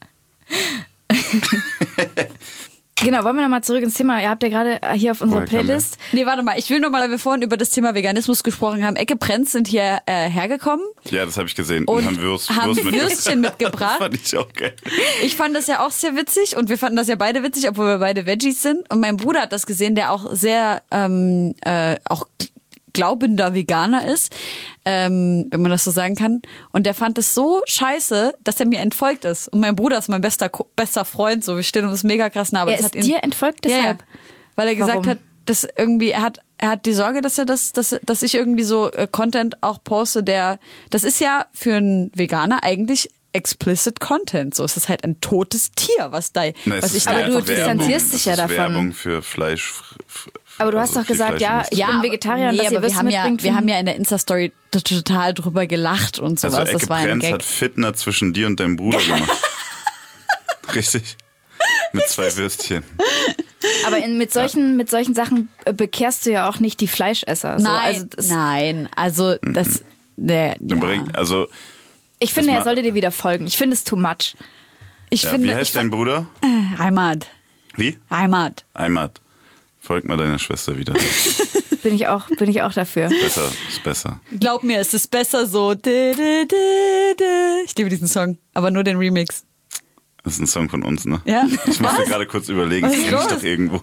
Genau, wollen wir nochmal zurück ins Thema. Ihr habt ja gerade hier auf unserer Woher kam Playlist... Nee, warte mal, ich will nur mal, weil wir vorhin über das Thema Veganismus gesprochen haben. Ecke Prenz sind hier äh, hergekommen. Ja, das habe ich gesehen. Und, und haben, Würst, haben Würst Würstchen mitgebracht. Das fand ich auch geil. Ich fand das ja auch sehr witzig und wir fanden das ja beide witzig, obwohl wir beide Veggies sind. Und mein Bruder hat das gesehen, der auch sehr, ähm, äh, auch glaubender Veganer ist, ähm, wenn man das so sagen kann. Und der fand es so scheiße, dass er mir entfolgt ist. Und mein Bruder ist mein bester bester Freund, so wir stehen uns mega krass nah. Aber Er das ist hat ihn, dir entfolgt deshalb? Ja, weil er gesagt Warum? hat, dass irgendwie er hat er hat die Sorge, dass er das, dass dass ich irgendwie so äh, Content auch poste, der das ist ja für einen Veganer eigentlich explicit Content. So, es ist halt ein totes Tier, was da, Na, was ich aber da du Werbung. distanzierst dich ja Das ist davon. Werbung für Fleisch. Aber du hast also doch gesagt, viel ja, Fleisch ich bin Vegetarier und nee, dass ihr aber wir Würste haben ja, mitbringt. wir haben ja in der Insta-Story total drüber gelacht und sowas. Also Ecke das war ein Prenz Gag. hat Fitner zwischen dir und deinem Bruder gemacht. Richtig. Mit zwei Würstchen. Aber in, mit solchen mit solchen Sachen äh, bekehrst du ja auch nicht die Fleischesser. So, Nein, also das, nein, also das, der, Du ja. bring- Also, ich finde, Das er ma- sollte dir wieder folgen. Ich finde es too much. ich ja, finde, wie heißt ich, dein Bruder? Heimat, Wie? Heimat. Heimat. Folg mal deiner Schwester wieder. Bin ich auch, bin ich auch dafür. Besser, ist besser. Glaub mir, es ist besser so. Dä, dä, dä, dä. Ich liebe diesen Song, aber nur den Remix. Das ist ein Song von uns, ne? Ja. Ich musste gerade kurz überlegen, Was das ist kenne ich los? doch irgendwo.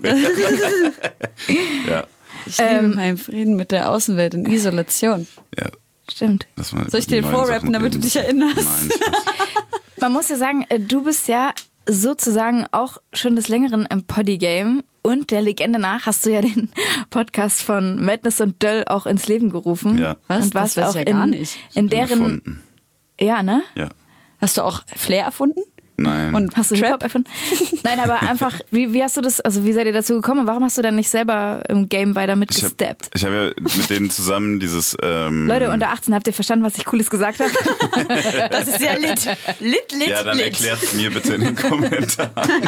Ja, Ich liebe Ähm, meinen Frieden mit der Außenwelt in Isolation. ja. Stimmt. Das war Soll ich dir den neue vorrappen, Sachen damit du reden. dich erinnerst? Nein, ich weiß. Man muss ja sagen, äh, du bist ja sozusagen auch schon des Längeren im Poddy-Game. Und der Legende nach hast du ja den Podcast von Madness und Döll auch ins Leben gerufen. Ja. Was? Und warst Das weiß auch ich ja gar in, nicht. in deren... Erfunden. Ja, ne? Ja. Hast du auch Flair erfunden? Nein. Und Hast du Trap? Hip-Hop erfunden? Nein, aber einfach, wie, wie hast du das, also wie seid ihr dazu gekommen? Warum hast du dann nicht selber im Game weiter Ich habe mitgesteppt? ich hab ja mit denen zusammen dieses... Ähm, Leute, unter achtzehn, habt ihr verstanden, was ich Cooles gesagt habe? Das ist ja lit. Lit, lit, Ja, dann lit. erklärt's mir bitte in den Kommentaren.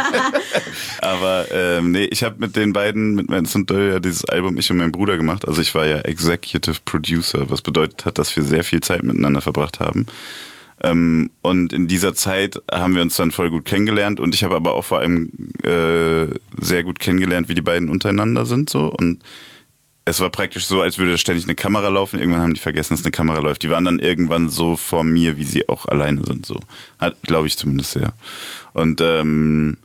Aber ähm, nee, ich habe mit den beiden, mit Mans und Döll, ja dieses Album Ich und mein Bruder gemacht. Also ich war ja Executive Producer, was bedeutet hat, dass wir sehr viel Zeit miteinander verbracht haben. Ähm, und in dieser Zeit haben wir uns dann voll gut kennengelernt und ich habe aber auch vor allem äh, sehr gut kennengelernt, wie die beiden untereinander sind so und es war praktisch so, als würde ständig eine Kamera laufen. Irgendwann haben die vergessen, dass eine Kamera läuft. Die waren dann irgendwann so vor mir, wie sie auch alleine sind. So, glaube ich zumindest sehr. Und ähm,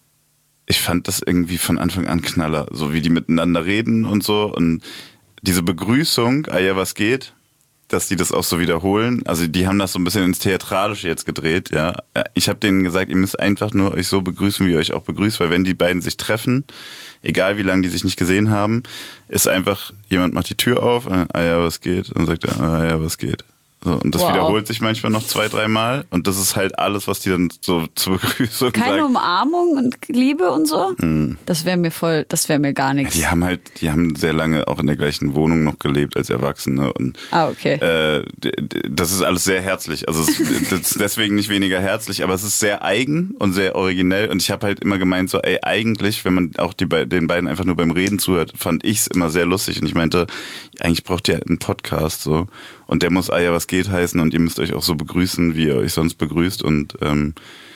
ich fand das irgendwie von Anfang an Knaller, so wie die miteinander reden und so und diese Begrüßung, ah ja, was geht? Dass die das auch so wiederholen. Also die haben das so ein bisschen ins Theatralische jetzt gedreht, ja. Ich habe denen gesagt, ihr müsst einfach nur euch so begrüßen, wie ihr euch auch begrüßt, weil wenn die beiden sich treffen, egal wie lange die sich nicht gesehen haben, ist einfach, jemand macht die Tür auf, ah ja, was geht? Und sagt er, ah ja, was geht? So, und das Wow. wiederholt sich manchmal noch zwei, dreimal und das ist halt alles, was die dann so zur Begrüßung Keine sagen. Umarmung und Liebe und so? Mhm. Das wäre mir voll, das wäre mir gar nichts. Die haben halt, die haben sehr lange auch in der gleichen Wohnung noch gelebt als Erwachsene und Ah, okay. äh, d- d- das ist alles sehr herzlich. Also es, das ist deswegen nicht weniger herzlich, aber es ist sehr eigen und sehr originell und ich habe halt immer gemeint so, ey, eigentlich, wenn man auch die be- den beiden einfach nur beim Reden zuhört, fand ich es immer sehr lustig und ich meinte, eigentlich braucht ihr einen Podcast so und der muss ah ja, was geht heißen und ihr müsst euch auch so begrüßen, wie ihr euch sonst begrüßt und ähm,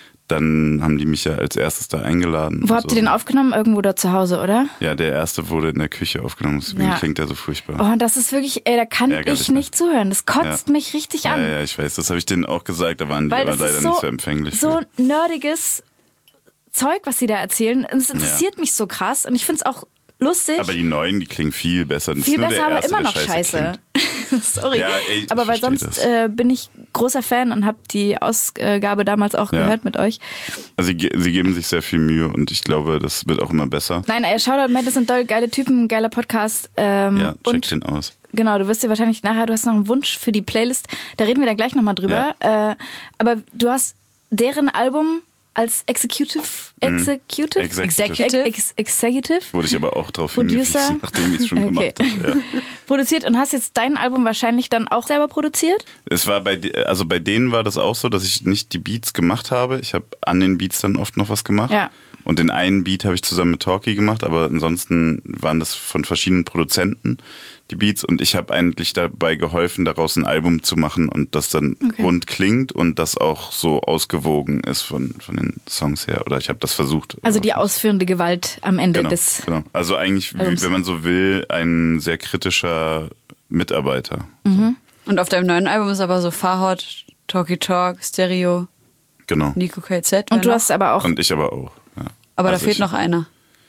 dann haben die mich ja als erstes da eingeladen. Wo habt so. ihr den aufgenommen? Irgendwo da zu Hause, oder? Ja, der erste wurde in der Küche aufgenommen. Deswegen Ja. klingt der so furchtbar. Oh, das ist wirklich, ey, da kann Ärgerlich, ich nicht zuhören. Das kotzt Ja. mich richtig Ja, an. ja, ich weiß, das habe ich denen auch gesagt, da waren die Weil aber das leider ist so, nicht so empfänglich. so für. nerdiges Zeug, was sie da erzählen. Und es interessiert mich so krass und ich finde es auch lustig. Aber die neuen, die klingen viel besser. Das Viel ist nur besser, der aber erste, immer der noch scheiße. Sorry. Ja, ey, ich aber weil versteh sonst das. äh, bin ich großer Fan und habe die Ausgabe damals auch Ja. gehört mit euch. Also sie, ge- sie geben sich sehr viel Mühe und ich glaube, das wird auch immer besser. Nein, ey, Shoutout, Madness und Doll, geile Typen, geiler Podcast. Ähm, Ja, check und den aus. genau, du wirst dir wahrscheinlich nachher, du hast noch einen Wunsch für die Playlist, da reden wir dann gleich nochmal drüber. Äh, aber du hast deren Album als Executive, Executive? Executive. Ex Executive Wurde ich aber auch drauf Producer? hingewiesen, nachdem ich es schon Okay. gemacht habe. Ja. produziert und hast jetzt dein Album wahrscheinlich dann auch selber produziert? Es war bei, de- also bei denen war das auch so, dass ich nicht die Beats gemacht habe. Ich habe an den Beats dann oft noch was gemacht. Ja. Und den einen Beat habe ich zusammen mit Talkie gemacht, aber ansonsten waren das von verschiedenen Produzenten, die Beats. Und ich habe eigentlich dabei geholfen, daraus ein Album zu machen und das dann Okay. rund klingt und das auch so ausgewogen ist von, von den Songs her. Oder ich habe das versucht. Also die ausführende Gewalt am Ende Genau, des... genau. Also eigentlich, wie, Albums. wenn man so will, ein sehr kritischer Mitarbeiter. Und auf deinem neuen Album ist aber so Farhad, Talkie Talk, Stereo, Genau. Nico K Z. Und wer du noch? hast aber auch... Und ich aber auch. Ja. Aber Also da fehlt ich- noch einer.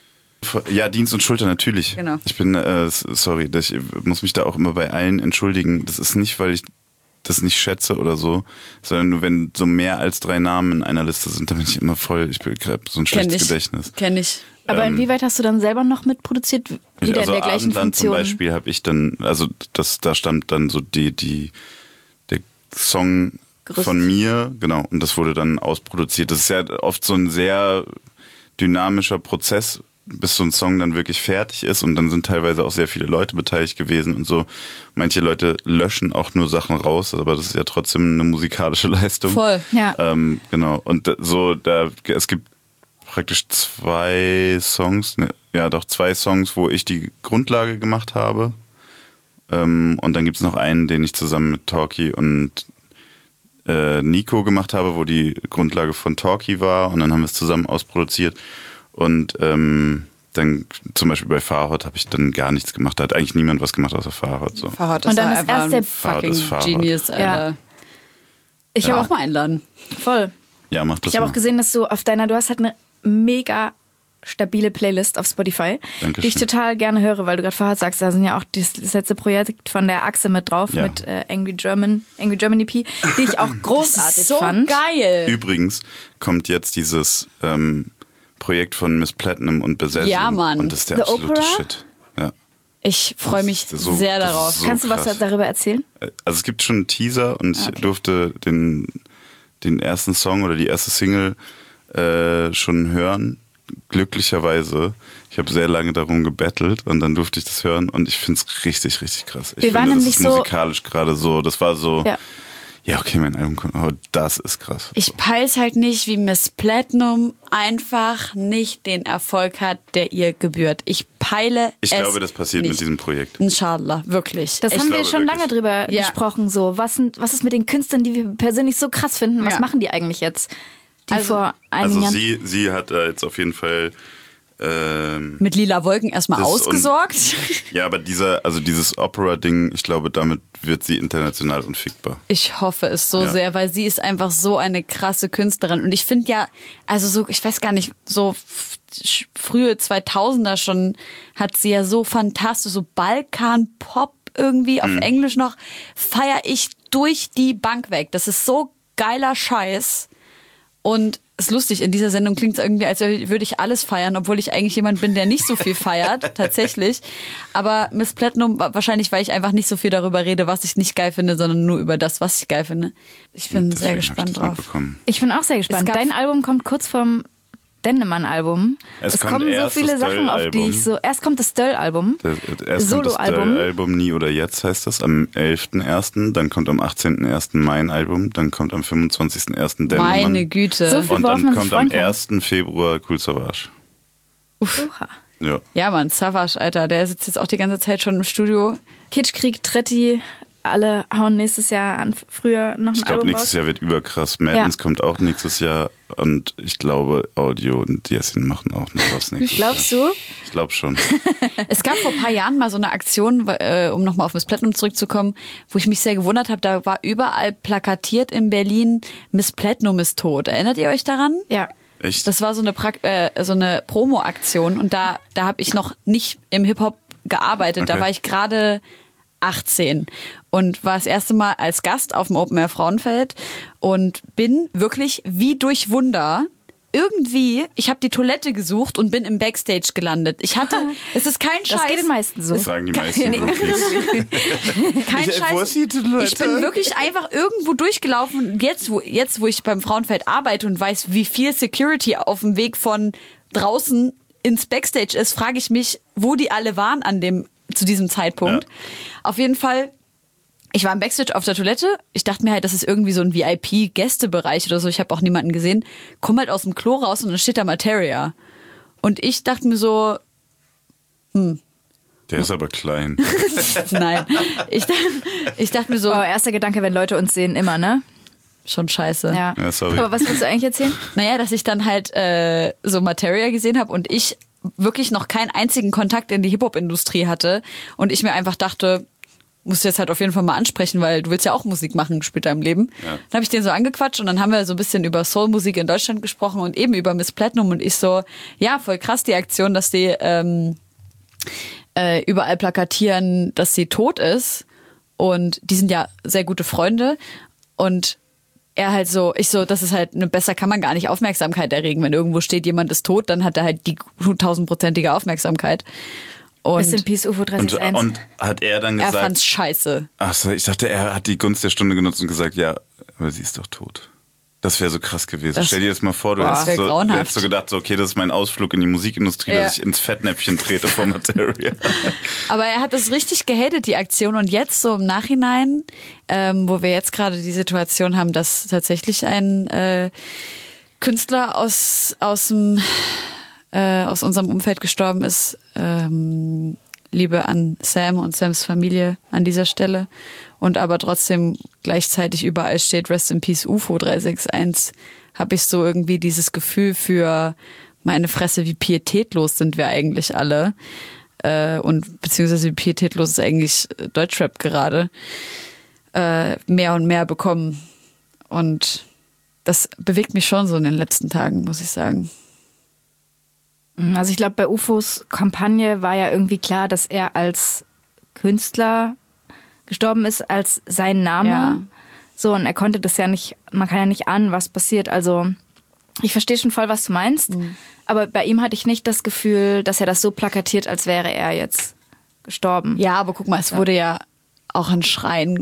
Ja, Dienst und Schulter, natürlich. Genau. Ich bin, äh, sorry, ich muss mich da auch immer bei allen entschuldigen. Das ist nicht, weil ich das nicht schätze oder so, sondern nur wenn so mehr als drei Namen in einer Liste sind, dann bin ich immer voll, ich bin gerade so ein Kenn schlechtes ich. Gedächtnis. Kenn ich. Aber ähm, inwieweit hast du dann selber noch mitproduziert? Wieder also in der gleichen Abendland Funktion? zum Beispiel habe ich dann, also das, da stand dann so die, die, der Song Gerüst. von mir, genau, und das wurde dann ausproduziert. Das ist ja oft so ein sehr dynamischer Prozess, bis so ein Song dann wirklich fertig ist und dann sind teilweise auch sehr viele Leute beteiligt gewesen und so. Manche Leute löschen auch nur Sachen raus, aber das ist ja trotzdem eine musikalische Leistung. Voll. Ja. Ähm, genau. Und da- so, da, es gibt praktisch zwei Songs, ne, ja doch zwei Songs, wo ich die Grundlage gemacht habe. Ähm, und dann gibt es noch einen, den ich zusammen mit Talkie und äh, Nico gemacht habe, wo die Grundlage von Talkie war und dann haben wir es zusammen ausproduziert. Und ähm, dann zum Beispiel bei Farhad habe ich dann gar nichts gemacht. Da hat eigentlich niemand was gemacht außer Farhad. So. Farhad Und ist dann doch ist einfach erst ein der- Farhad fucking ist Farhad. Genius, Alter. Ja. Ich Ja. will auch mal einladen. Voll. Ja, mach das Ich habe mal. auch gesehen, dass du auf deiner, du hast halt eine mega stabile Playlist auf Spotify, Dankeschön. die ich total gerne höre, weil du gerade vorher sagst, da sind ja auch das, das letzte Projekt von der Achse mit drauf, Ja. mit äh, Angry German, Angry German E P, die ich auch großartig so fand. geil. Übrigens kommt jetzt dieses ähm, Projekt von Miss Platinum und Besessen. Ja, Mann. Und das ist der The absolute Opera? Shit. Ja. Ich freue mich Das ist so- sehr das ist darauf. so Kannst du was krass. darüber erzählen? Also es gibt schon einen Teaser und ich Ah, okay. durfte den, den ersten Song oder die erste Single äh, schon hören. Glücklicherweise. Ich habe sehr lange darum gebettelt und dann durfte ich das hören und ich finde es richtig, richtig krass. Ich Wir waren finde, das nämlich ist musikalisch gerade so, das war so, Ja. ja, okay, mein Album kommt, aber das ist krass. Ich peil's halt nicht, wie Miss Platinum einfach nicht den Erfolg hat, der ihr gebührt. Ich peile Ich es glaube, das passiert nicht. mit diesem Projekt. Inshallah, wirklich. Das Ich haben wir glaube schon wirklich. lange drüber Ja. gesprochen. So, was, sind, was ist mit den Künstlern, die wir persönlich so krass finden? Was Ja. machen die eigentlich jetzt? Die Also- vor einigen Also Jahren. sie, sie hat da jetzt auf jeden Fall ähm, mit lila Wolken erstmal Das- ausgesorgt. ja, aber dieser, also dieses Opera-Ding, ich glaube, damit wird sie international unfickbar. Ich hoffe es so Ja. sehr, weil sie ist einfach so eine krasse Künstlerin. Und ich finde ja, also so, ich weiß gar nicht, so f- frühe zweitausender schon hat sie ja so fantastisch, so Balkan-Pop irgendwie auf Englisch noch, feier ich durch die Bank weg. Das ist so geiler Scheiß. Und ist lustig, in dieser Sendung klingt es irgendwie, als würde ich alles feiern, obwohl ich eigentlich jemand bin, der nicht so viel feiert, tatsächlich. Aber Miss Platinum, wahrscheinlich, weil ich einfach nicht so viel darüber rede, was ich nicht geil finde, sondern nur über das, was ich geil finde. Ich bin Deswegen sehr hab ich gespannt das drauf. mitbekommen. Ich bin auch sehr gespannt. gab- Dein Album kommt kurz vorm Dennemann-Album. Es Es, kommt kommen so erst viele das Sachen, auf die Döll-Album. ich so. Erst kommt das Stöll-Album. Das, erst kommt das Soloalbum. Album Nie oder Jetzt heißt das, am elften ersten Dann kommt am achtzehnten ersten mein Album, dann kommt am fünfundzwanzigsten ersten Dennemann. Meine Güte. So viel- Und worauf dann man sich kommt am freuen kann. ersten Februar Cool Savage. Oha. Ja. Ja, Mann, Savage, Alter, der sitzt jetzt auch die ganze Zeit schon im Studio. Kitschkrieg, Tretti, alle hauen nächstes Jahr an, früher noch ein Ich glaube, Album nächstes raus. Jahr wird überkrass. Madness Ja. kommt auch nächstes Jahr und ich glaube, Audio und Jessin machen auch noch was nächstes Jahr. Glaubst du? Ich glaube schon. Es gab vor ein paar Jahren mal so eine Aktion, äh, um nochmal auf Miss Platinum zurückzukommen, wo ich mich sehr gewundert habe, da war überall plakatiert in Berlin, Miss Platinum ist tot. Erinnert ihr euch daran? Ja. Echt? Das war so eine, Prak äh, so eine Promo-Aktion und da, da habe ich noch nicht im Hip-Hop gearbeitet. Da Okay. war ich gerade achtzehn und war das erste Mal als Gast auf dem Open Air Frauenfeld und bin wirklich wie durch Wunder irgendwie, ich habe die Toilette gesucht und bin im Backstage gelandet. Ich hatte, es ist kein Scheiß. Das geht den meisten so. Das sagen die meisten Nee. Groupies. Kein Ich- wo Scheiß. ist die Toilette? Ich bin wirklich einfach irgendwo durchgelaufen. Jetzt wo, jetzt, wo ich beim Frauenfeld arbeite und weiß, wie viel Security auf dem Weg von draußen ins Backstage ist, frage ich mich, wo die alle waren an dem, zu diesem Zeitpunkt. Ja. Auf jeden Fall, ich war im Backstage auf der Toilette. Ich dachte mir halt, das ist irgendwie so ein V I P-Gästebereich oder so. Ich habe auch niemanden gesehen. Komm halt aus dem Klo raus und dann steht da Materia. Und ich dachte mir so, Der ist aber klein. nein. Ich, dachte- ich dachte mir so, Oh, erster Gedanke, wenn Leute uns sehen, immer, ne? schon scheiße. Ja. Ja, sorry. Aber was willst du eigentlich erzählen? Naja, dass ich dann halt äh, so Materia gesehen habe und ich wirklich noch keinen einzigen Kontakt in die Hip-Hop-Industrie hatte und ich mir einfach dachte, musst du jetzt halt auf jeden Fall mal ansprechen, weil du willst ja auch Musik machen später im Leben. Ja. Dann habe ich den so angequatscht und dann haben wir so ein bisschen über Soul-Musik in Deutschland gesprochen und eben über Miss Platinum und ich so, ja, voll krass die Aktion, dass die ähm, äh, überall plakatieren, dass sie tot ist und die sind ja sehr gute Freunde und er halt so, ich so, das ist halt, ne, besser kann man gar nicht Aufmerksamkeit erregen. Wenn irgendwo steht, jemand ist tot, dann hat er halt die tausendprozentige Aufmerksamkeit. Und Rest in Peace, U F O drei Und, sechs eins. und hat er dann er gesagt, fand's scheiße. ach so, ich dachte, er hat die Gunst der Stunde genutzt und gesagt, ja, aber sie ist doch tot. Das wäre so krass gewesen. Das- Stell dir das mal vor, du Boah, hättest das wär so, du grauenhaft. hättest so gedacht, so, okay, das ist mein Ausflug in die Musikindustrie, Ja. dass ich ins Fettnäpfchen trete von Materia. Aber er hat das richtig gehatet, die Aktion. Und jetzt so im Nachhinein, ähm, wo wir jetzt gerade die Situation haben, dass tatsächlich ein äh, Künstler aus, aus, dem, äh, aus unserem Umfeld gestorben ist, ähm, Liebe an Sam und Sams Familie an dieser Stelle. Und aber trotzdem gleichzeitig überall steht Rest in Peace U F O drei sechs eins, habe ich so irgendwie dieses Gefühl für meine Fresse, wie pietätlos sind wir eigentlich alle. Äh, und beziehungsweise wie pietätlos ist eigentlich Deutschrap gerade. Äh, mehr und mehr bekommen. Und das bewegt mich schon so in den letzten Tagen, muss ich sagen. Also ich glaube, bei U F Os Kampagne war ja irgendwie klar, dass er als Künstler gestorben ist, als sein Name. Ja. So, und er konnte das ja nicht, man kann ja nicht ahnen, was passiert. Also ich verstehe schon voll, was du meinst. Mhm. Aber bei ihm hatte ich nicht das Gefühl, dass er das so plakatiert, als wäre er jetzt gestorben. Ja, aber guck mal, es wurde ja auch ein Schreien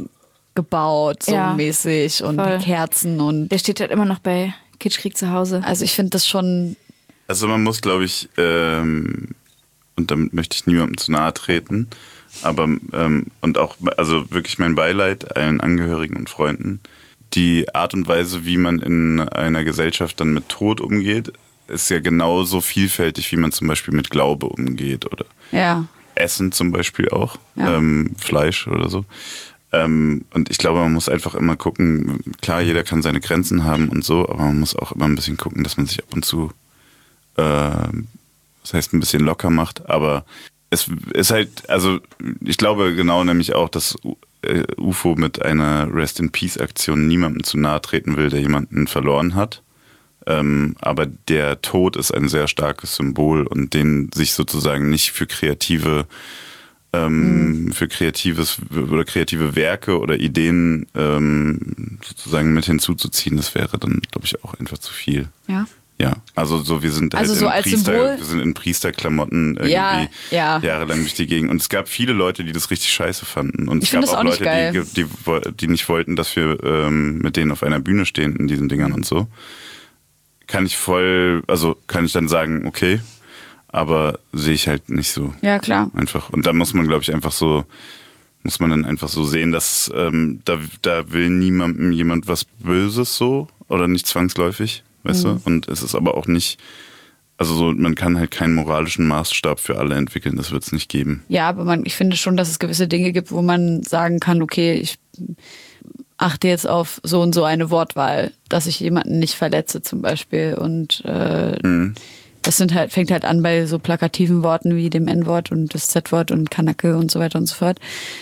gebaut, so Ja, mäßig und voll. Kerzen und Der steht halt immer noch bei Kitschkrieg zu Hause. also ich finde das schon, Also man muss, glaube ich, ähm, und damit möchte ich niemandem zu nahe treten, aber ähm, und auch, also wirklich mein Beileid allen Angehörigen und Freunden. Die Art und Weise, wie man in einer Gesellschaft dann mit Tod umgeht, ist ja genauso vielfältig, wie man zum Beispiel mit Glaube umgeht oder ja. Essen zum Beispiel auch, Ja. ähm, Fleisch oder so. Ähm, und ich glaube, man muss einfach immer gucken, klar, jeder kann seine Grenzen haben und so, aber man muss auch immer ein bisschen gucken, dass man sich ab und zu, äh, das heißt ein bisschen locker macht, aber es ist halt, also ich glaube genau nämlich auch, dass äh, U F O mit einer Rest in Peace Aktion niemandem zu nahe treten will, der jemanden verloren hat. Ähm, aber der Tod ist ein sehr starkes Symbol und den sich sozusagen nicht für kreative ähm, mhm. für kreatives oder kreative Werke oder Ideen ähm, sozusagen mit hinzuzuziehen, das wäre dann, glaube ich, auch einfach zu viel. Ja. Ja, also so wir sind halt Also so in als Priester, Symbol? wir sind in Priesterklamotten irgendwie Ja, ja. jahrelang durch die Gegend. Und es gab viele Leute, die das richtig scheiße fanden. Und Ich es gab find das auch auch nicht Leute, geil. die, die, wo- die nicht wollten, dass wir ähm, mit denen auf einer Bühne stehen in diesen Dingern und so. Kann ich voll, also kann ich dann sagen, okay, aber sehe ich halt nicht so Ja, klar. einfach. Und da muss man, glaube ich, einfach so, muss man dann einfach so sehen, dass ähm, da, da will niemandem jemand was Böses so oder nicht zwangsläufig, weißt Mhm. du? Und es ist aber auch nicht, also so, man kann halt keinen moralischen Maßstab für alle entwickeln, das wird es nicht geben. Ja, aber man, ich finde schon, dass es gewisse Dinge gibt, wo man sagen kann, okay, ich achte jetzt auf so und so eine Wortwahl, dass ich jemanden nicht verletze zum Beispiel. Und äh, Mhm. das sind halt, fängt halt an bei so plakativen Worten wie dem N-Wort und das Z-Wort und Kanacke und so weiter und so fort.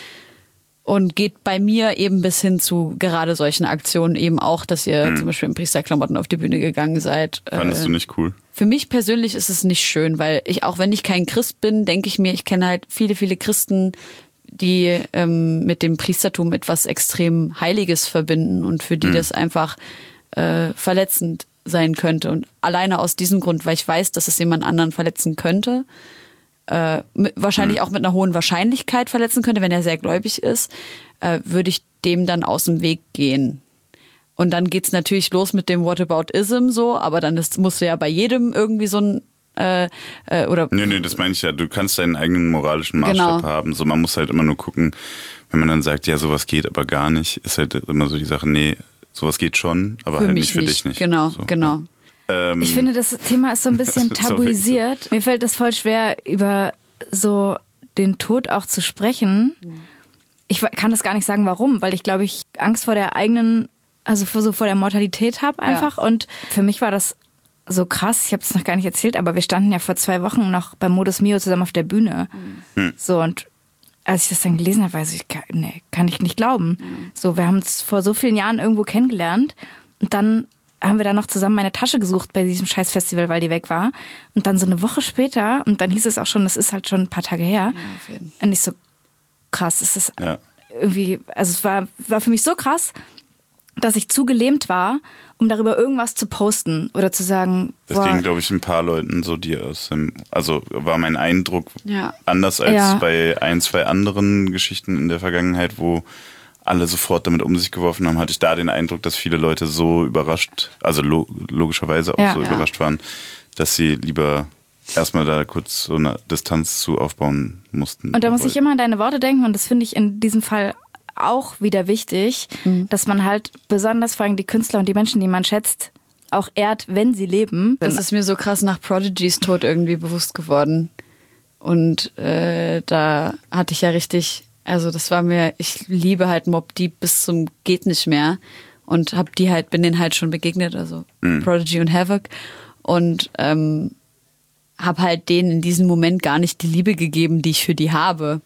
Und geht bei mir eben bis hin zu gerade solchen Aktionen eben auch, dass ihr Mhm. zum Beispiel in Priesterklamotten auf die Bühne gegangen seid. Fandest Äh, du nicht cool? Für mich persönlich ist es nicht schön, weil ich, auch wenn ich kein Christ bin, denke ich mir, ich kenne halt viele, viele Christen, die ähm, mit dem Priestertum etwas extrem Heiliges verbinden und für die Mhm. das einfach äh, verletzend sein könnte. Und alleine aus diesem Grund, weil ich weiß, dass es jemand anderen verletzen könnte, äh, mit, wahrscheinlich Mhm. auch mit einer hohen Wahrscheinlichkeit verletzen könnte, wenn er sehr gläubig ist, äh, würde ich dem dann aus dem Weg gehen. Und dann geht's natürlich los mit dem Whataboutism so, aber dann ist, musst du ja bei jedem irgendwie so ein äh, äh, oder Nee, nee, das meine ich ja. Du kannst deinen eigenen moralischen Maßstab Genau. haben. So, man muss halt immer nur gucken, wenn man dann sagt, ja, sowas geht aber gar nicht, ist halt immer so die Sache, nee, sowas geht schon, aber für halt mich nicht für dich nicht. Genau, so, genau. Ja. Ähm, Ich finde, das Thema ist so ein bisschen Das ist auch tabuisiert. Mir fällt es voll schwer, über so den Tod auch zu sprechen. Ich kann das gar nicht sagen, warum, weil ich glaube, ich Angst vor der eigenen, also vor, so vor der Mortalität habe einfach. Ja. Und für mich war das so krass, ich habe es noch gar nicht erzählt, aber wir standen ja vor zwei Wochen noch beim Modus Mio zusammen auf der Bühne. Hm. So, und als ich das dann gelesen habe, weiß ich, nee, kann ich nicht glauben. So, wir haben uns vor so vielen Jahren irgendwo kennengelernt und dann haben wir da noch zusammen meine Tasche gesucht bei diesem scheiß Festival, weil die weg war. Und dann so eine Woche später, und dann hieß es auch schon, das ist halt schon ein paar Tage her. auf jeden Und ich so, krass, es ist Ja. irgendwie, also es war, war für mich so krass, dass ich zu gelähmt war, um darüber irgendwas zu posten oder zu sagen, Das boah, ging, glaube ich, ein paar Leuten so, die aus dem, also war mein Eindruck Ja. anders als Ja. bei ein, zwei anderen Geschichten in der Vergangenheit, wo alle sofort damit um sich geworfen haben, hatte ich da den Eindruck, dass viele Leute so überrascht, also lo logischerweise auch Ja. so Ja. überrascht waren, dass sie lieber erstmal da kurz so eine Distanz zu aufbauen mussten. Und da muss ich immer an deine Worte denken und das finde ich in diesem Fall auch wieder wichtig, dass man halt besonders vor allem die Künstler und die Menschen, die man schätzt, auch ehrt, wenn sie leben. Das ist mir so krass nach Prodigys Tod irgendwie bewusst geworden. Und äh, da hatte ich ja richtig, also das war mir, ich liebe halt Mobb Deep bis zum geht nicht mehr und hab die halt, bin denen halt schon begegnet, also Mhm. Prodigy und Havoc und ähm, hab halt denen in diesem Moment gar nicht die Liebe gegeben, die ich für die habe.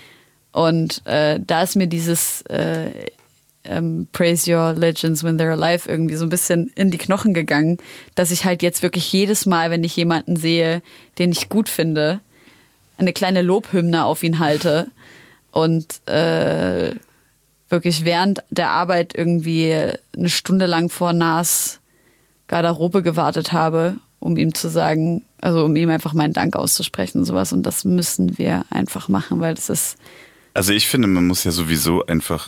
Und äh, da ist mir dieses äh, ähm, Praise Your Legends when they're alive irgendwie so ein bisschen in die Knochen gegangen, dass ich halt jetzt wirklich jedes Mal, wenn ich jemanden sehe, den ich gut finde, eine kleine Lobhymne auf ihn halte und äh, wirklich während der Arbeit irgendwie eine Stunde lang vor Nas Garderobe gewartet habe, um ihm zu sagen, also um ihm einfach meinen Dank auszusprechen und sowas. Und das müssen wir einfach machen, weil das ist Also ich finde, man muss ja sowieso einfach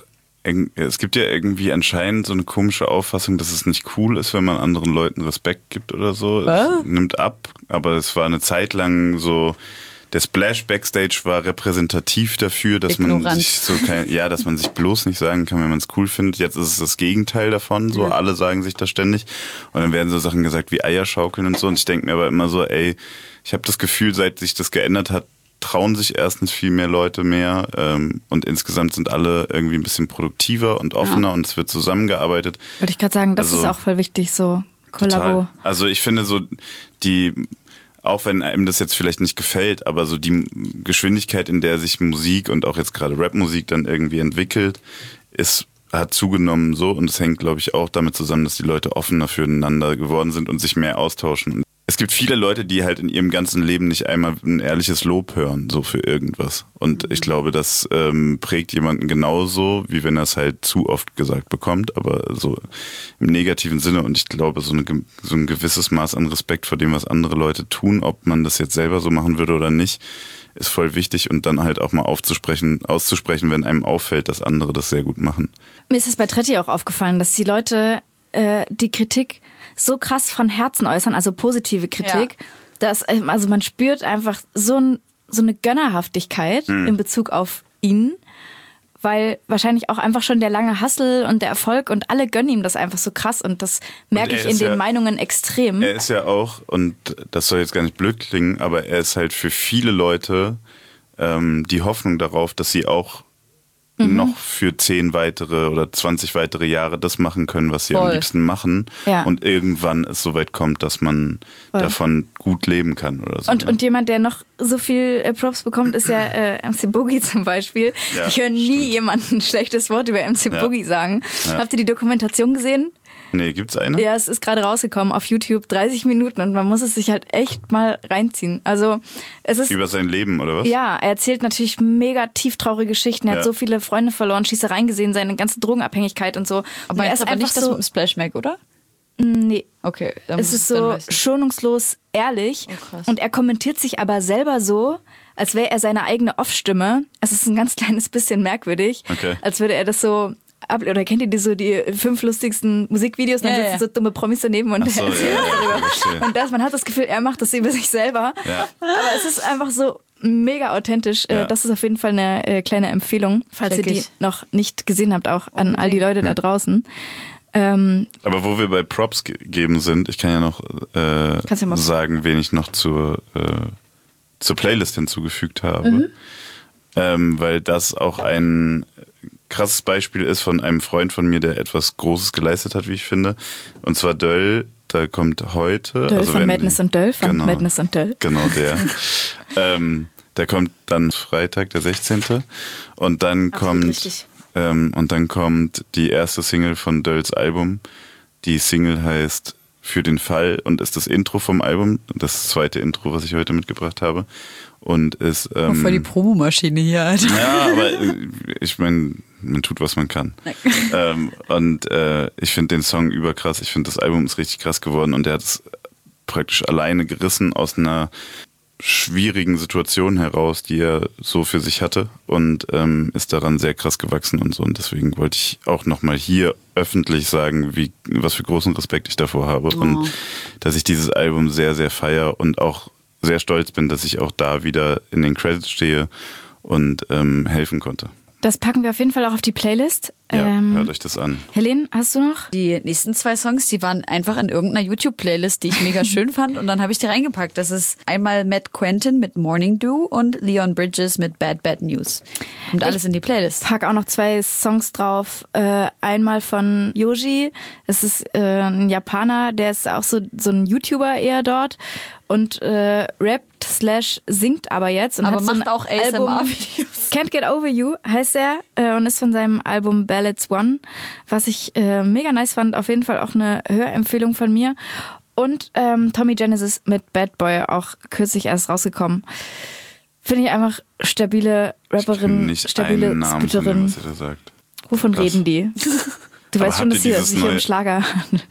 es gibt ja irgendwie anscheinend so eine komische Auffassung, dass es nicht cool ist, wenn man anderen Leuten Respekt gibt oder so. Was? Es nimmt ab, aber es war eine Zeit lang so, der Splash Backstage war repräsentativ dafür, dass Ignorant. man sich so kein, ja, dass man sich bloß nicht sagen kann, wenn man es cool findet. Jetzt ist es das Gegenteil davon, so Ja. alle sagen sich das ständig und dann werden so Sachen gesagt wie Eierschaukeln und so und ich denke mir aber immer so, ey, ich habe das Gefühl, seit sich das geändert hat, trauen sich erstens viel mehr Leute mehr ähm, und insgesamt sind alle irgendwie ein bisschen produktiver und offener Ja. und es wird zusammengearbeitet. Wollte ich gerade sagen, das Also, ist auch voll wichtig, so Kollabo. Total. Also ich finde so die, auch wenn einem das jetzt vielleicht nicht gefällt, aber so die Geschwindigkeit, in der sich Musik und auch jetzt gerade Rapmusik dann irgendwie entwickelt, ist hat zugenommen so und es hängt, glaube ich, auch damit zusammen, dass die Leute offener füreinander geworden sind und sich mehr austauschen. Es gibt viele Leute, die halt in ihrem ganzen Leben nicht einmal ein ehrliches Lob hören, so für irgendwas. Und ich glaube, das ähm, prägt jemanden genauso, wie wenn er es halt zu oft gesagt bekommt, aber so im negativen Sinne. Und ich glaube, so, eine, so ein gewisses Maß an Respekt vor dem, was andere Leute tun, ob man das jetzt selber so machen würde oder nicht, ist voll wichtig und dann halt auch mal aufzusprechen, auszusprechen, wenn einem auffällt, dass andere das sehr gut machen. Mir ist es bei Tretti auch aufgefallen, dass die Leute äh, die Kritik so krass von Herzen äußern, also positive Kritik, Ja. dass ähm, also man spürt einfach so, ein, so eine Gönnerhaftigkeit Mhm. in Bezug auf ihn, weil wahrscheinlich auch einfach schon der lange Hustle und der Erfolg und alle gönnen ihm das einfach so krass und das merke er ich in ist den ja- Meinungen extrem. Er ist ja auch, und das soll jetzt gar nicht blöd klingen, aber er ist halt für viele Leute ähm, die Hoffnung darauf, dass sie auch Mhm. noch für zehn weitere oder zwanzig weitere Jahre das machen können, was sie am Voll. liebsten machen. Ja. Und irgendwann es so weit kommt, dass man Voll. davon gut leben kann oder so. Und, ne? und jemand, der noch so viel äh, Props bekommt, ist ja äh, M C Boogie zum Beispiel. Ja, ich höre nie stimmt. jemanden ein schlechtes Wort über M C Ja. Boogie sagen. Ja. Habt ihr die Dokumentation gesehen? Nee, gibt's eine? Ja, es ist gerade rausgekommen auf YouTube, dreißig Minuten und man muss es sich halt echt mal reinziehen. Also es ist, Über sein Leben, oder was? ja, er erzählt natürlich mega tieftraurige Geschichten. Er Ja. hat so viele Freunde verloren, Schießereien gesehen, seine ganze Drogenabhängigkeit und so. Aber und er ist aber nicht das so, mit dem Splash Mac, oder? nee, Okay. dann es muss ist dann so weiß ich. schonungslos ehrlich. Oh, krass. Und er kommentiert sich aber selber so, als wäre er seine eigene Off-Stimme. Es ist ein ganz kleines bisschen merkwürdig. Okay. Als würde er das so ab, oder kennt ihr die so die fünf lustigsten Musikvideos? Und dann Ja, sitzen ja. so dumme Promis daneben und Ach so, erzählen ja, ja, darüber. verstehe. Und das, man hat das Gefühl, er macht das über sich selber. Ja. Aber es ist einfach so mega authentisch. Äh, Ja. Das ist auf jeden Fall eine äh, kleine Empfehlung, falls ihr die Wirklich. noch nicht gesehen habt, auch an all die Leute da draußen. Ähm, Aber wo wir bei Props ge- geben sind, ich kann ja noch äh, Kannst ja mal- sagen, wen ich noch zur, äh, zur Playlist hinzugefügt habe. Mhm. Ähm, weil das auch ein krasses Beispiel ist von einem Freund von mir, der etwas Großes geleistet hat, wie ich finde. Und zwar Döll, da kommt heute... Döll also von wenn- Madness und Döll, von genau, Madness und Döll. Genau, der. ähm, der kommt dann Freitag, der sechzehnte Und dann Absolut kommt... richtig. Ähm, und dann kommt die erste Single von Dölls Album. Die Single heißt Für den Fall und ist das Intro vom Album. Das zweite Intro, was ich heute mitgebracht habe. Und ist. Oh, Ähm, voll die Promomaschine hier, Alter. ja, aber äh, ich meine, man tut, was man kann. ähm, und äh, ich finde den Song überkrass. Ich finde, das Album ist richtig krass geworden und der hat es praktisch alleine gerissen aus einer schwierigen Situation heraus, die er so für sich hatte und ähm, ist daran sehr krass gewachsen und so. Und deswegen wollte ich auch nochmal hier öffentlich sagen, wie was für großen Respekt ich davor habe Oh. und dass ich dieses Album sehr, sehr feiere und auch sehr stolz bin, dass ich auch da wieder in den Credits stehe und ähm, helfen konnte. Das packen wir auf jeden Fall auch auf die Playlist. Ja, ähm, hört euch das an. Helene, hast du noch? Die nächsten zwei Songs, die waren einfach in irgendeiner YouTube-Playlist, die ich mega schön fand. Und dann habe ich die reingepackt. Das ist einmal Matt Quentin mit Morning Dew und Leon Bridges mit Bad Bad News. Und alles in die Playlist. Pack auch noch zwei Songs drauf. Äh, einmal von Yoji. Das ist äh, ein Japaner, der ist auch so, so ein YouTuber eher dort. Und äh, rappt slash singt aber jetzt. Und Aber hat so macht ein auch A S M Album, R-Videos. Can't Get Over You heißt er äh, und ist von seinem Album Ballads One, was ich äh, mega nice fand. Auf jeden Fall auch eine Hörempfehlung von mir. Und ähm, Tommy Genesis mit Bad Boy, auch kürzlich erst rausgekommen. Finde ich einfach stabile Ich kenn Rapperin, nicht stabile einen Namen von dem, Spitterin. was ihr da sagt. Wovon Krass. reden die? Du Aber weißt schon, habt dass ihr sie dieses sich um neue- Schlager.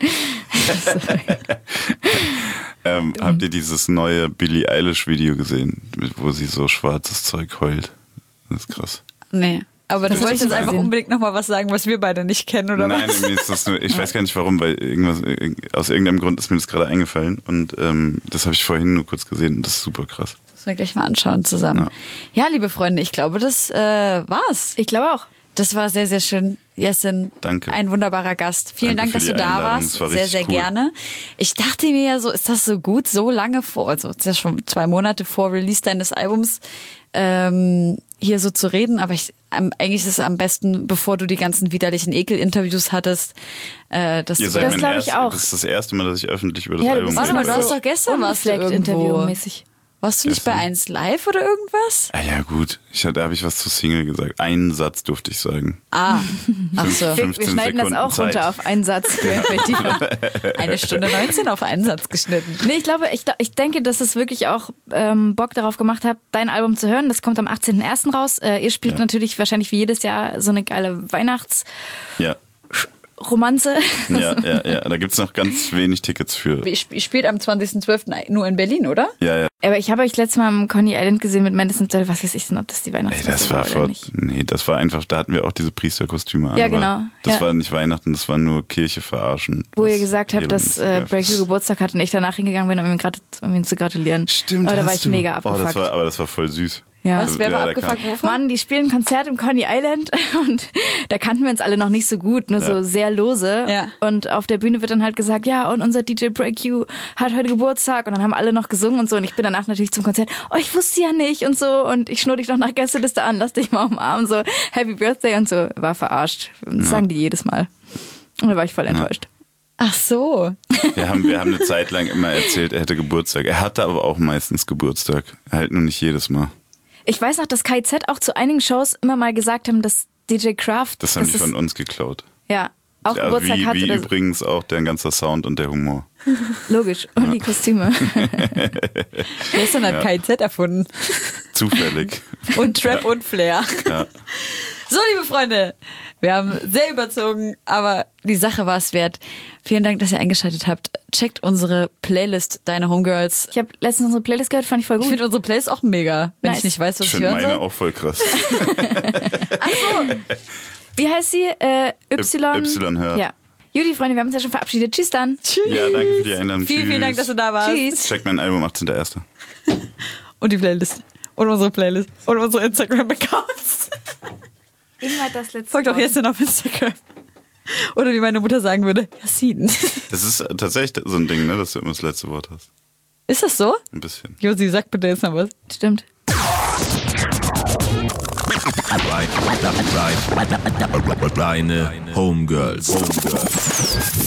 Ähm, habt ihr dieses neue Billie Eilish Video gesehen, mit- wo sie so schwarzes Zeug heult? Das ist krass. Nee. Aber du wolltest jetzt einfach sehen. unbedingt nochmal was sagen, was wir beide nicht kennen, oder Nein, was? mir ist das nur, ich weiß gar nicht warum, weil irgendwas, aus irgendeinem Grund ist mir das gerade eingefallen und ähm, das habe ich vorhin nur kurz gesehen und das ist super krass. Das müssen wir gleich mal anschauen zusammen. Ja, ja liebe Freunde, ich glaube, das äh, war's. Ich glaube auch. Das war sehr, sehr schön. Jessin, Danke. Ein wunderbarer Gast. Vielen Danke Dank, für dass du die da Einladung. warst. Das war sehr, richtig sehr cool. gerne. Ich dachte mir ja so, ist das so gut, so lange vor, also es ist ja schon zwei Monate vor Release deines Albums, ähm, hier so zu reden. Aber ich, ähm, eigentlich ist es am besten, bevor du die ganzen widerlichen Ekel-Interviews hattest, äh, dass Ihr du seid Das mein glaub ich erst- auch. Das ist das erste Mal, dass ich öffentlich über das Ja, du Album bist Warte mal, rede. du hast doch gestern warst du irgendwo. Interviewmäßig. Warst du nicht bei Gestern. eins Live oder irgendwas? Ah ja, gut. Ich, da habe ich was zu Single gesagt. Einen Satz durfte ich sagen. Ah, ach so. Wir, wir fünfzehn schneiden Sekunden das auch Zeit. runter auf einen Satz. Für effektiver. Eine Stunde neunzehn auf einen Satz geschnitten. Nee, ich glaube, ich, ich denke, dass es wirklich auch ähm, Bock darauf gemacht hat, dein Album zu hören. Das kommt am achtzehnten ersten raus. Äh, ihr spielt Ja. natürlich wahrscheinlich wie jedes Jahr so eine geile Weihnachtsromanze. Ja, ja, ja, ja. Da gibt's noch ganz wenig Tickets für. Ihr sp- ihr spielt am zwanzigsten zwölften nur in Berlin, oder? Ja, ja. Aber ich habe euch letztes Mal am Coney Island gesehen mit Madison Style. Was weiß ich denn, ob das die Ey, Weihnachtsfeste das war oder vor, nicht. nee, das war einfach, da hatten wir auch diese Priesterkostüme an. Ja, aber genau. Das Ja. war nicht Weihnachten, das war nur Kirche verarschen. Wo Das ihr gesagt habt, dass ist äh, ja- Breakthrough Geburtstag hat und ich danach hingegangen bin, um ihm, grad, um ihm zu gratulieren. Stimmt, Aber da war hast ich du. mega Oh, abgefuckt. das war, aber das war voll süß. Ja. Was, wer war Ja, da abgefuckt? kam- Wovon? Mann, die spielen ein Konzert im Coney Island und da kannten wir uns alle noch nicht so gut, nur so sehr lose. Ja. Und auf der Bühne wird dann halt gesagt, ja, und unser D J Break You hat heute Geburtstag und dann haben alle noch gesungen und so und ich bin danach natürlich zum Konzert, oh, ich wusste ja nicht und so und ich schnur dich noch nach Gästeliste an, lass dich mal umarmen, so Happy Birthday und so. War verarscht. Das sagen die jedes Mal. Und da war ich voll enttäuscht. Ach so. Wir haben, wir haben eine Zeit lang immer erzählt, er hätte Geburtstag. Er hatte aber auch meistens Geburtstag. Halt nur nicht jedes Mal. Ich weiß noch, dass K I Z auch zu einigen Shows immer mal gesagt haben, dass D J Kraft, Das haben die ist- von uns geklaut. ja, auch Ja, Geburtstag wie hat wie oder übrigens auch der ganze Sound und der Humor. logisch. Und die Kostüme. Gestern hat K I Z erfunden. Zufällig. Und Trap und Flair. Ja. So, liebe Freunde, wir haben sehr überzogen, aber die Sache war es wert. Vielen Dank, dass ihr eingeschaltet habt. Checkt unsere Playlist, Deine Homegirls. Ich habe letztens unsere Playlist gehört, fand ich voll Ich gut. finde unsere Playlist auch mega, wenn Nice. ich nicht weiß, was Ich ich finde hören meine soll. auch voll krass. Wie heißt sie? Äh, Y. Y hört. Ja. Judy, Freunde, wir haben uns ja schon verabschiedet. Tschüss dann. Tschüss. Ja, danke für die Einladung. Vielen, vielen Tschüss. Dank, dass du da warst. Tschüss. Check mein Album achtzehnten ersten Und die Playlist. Und unsere Playlist. Und unsere Instagram-Accounts. Ingmar das letzte Folgt auch Wort. Jessin auf Instagram. Oder wie meine Mutter sagen würde, Yassin. Das ist tatsächlich so ein Ding, ne, dass du immer das letzte Wort hast. Ist das so? Ein bisschen. Josi, sag bitte jetzt noch was. Stimmt. Deine Homegirls. Homegirls.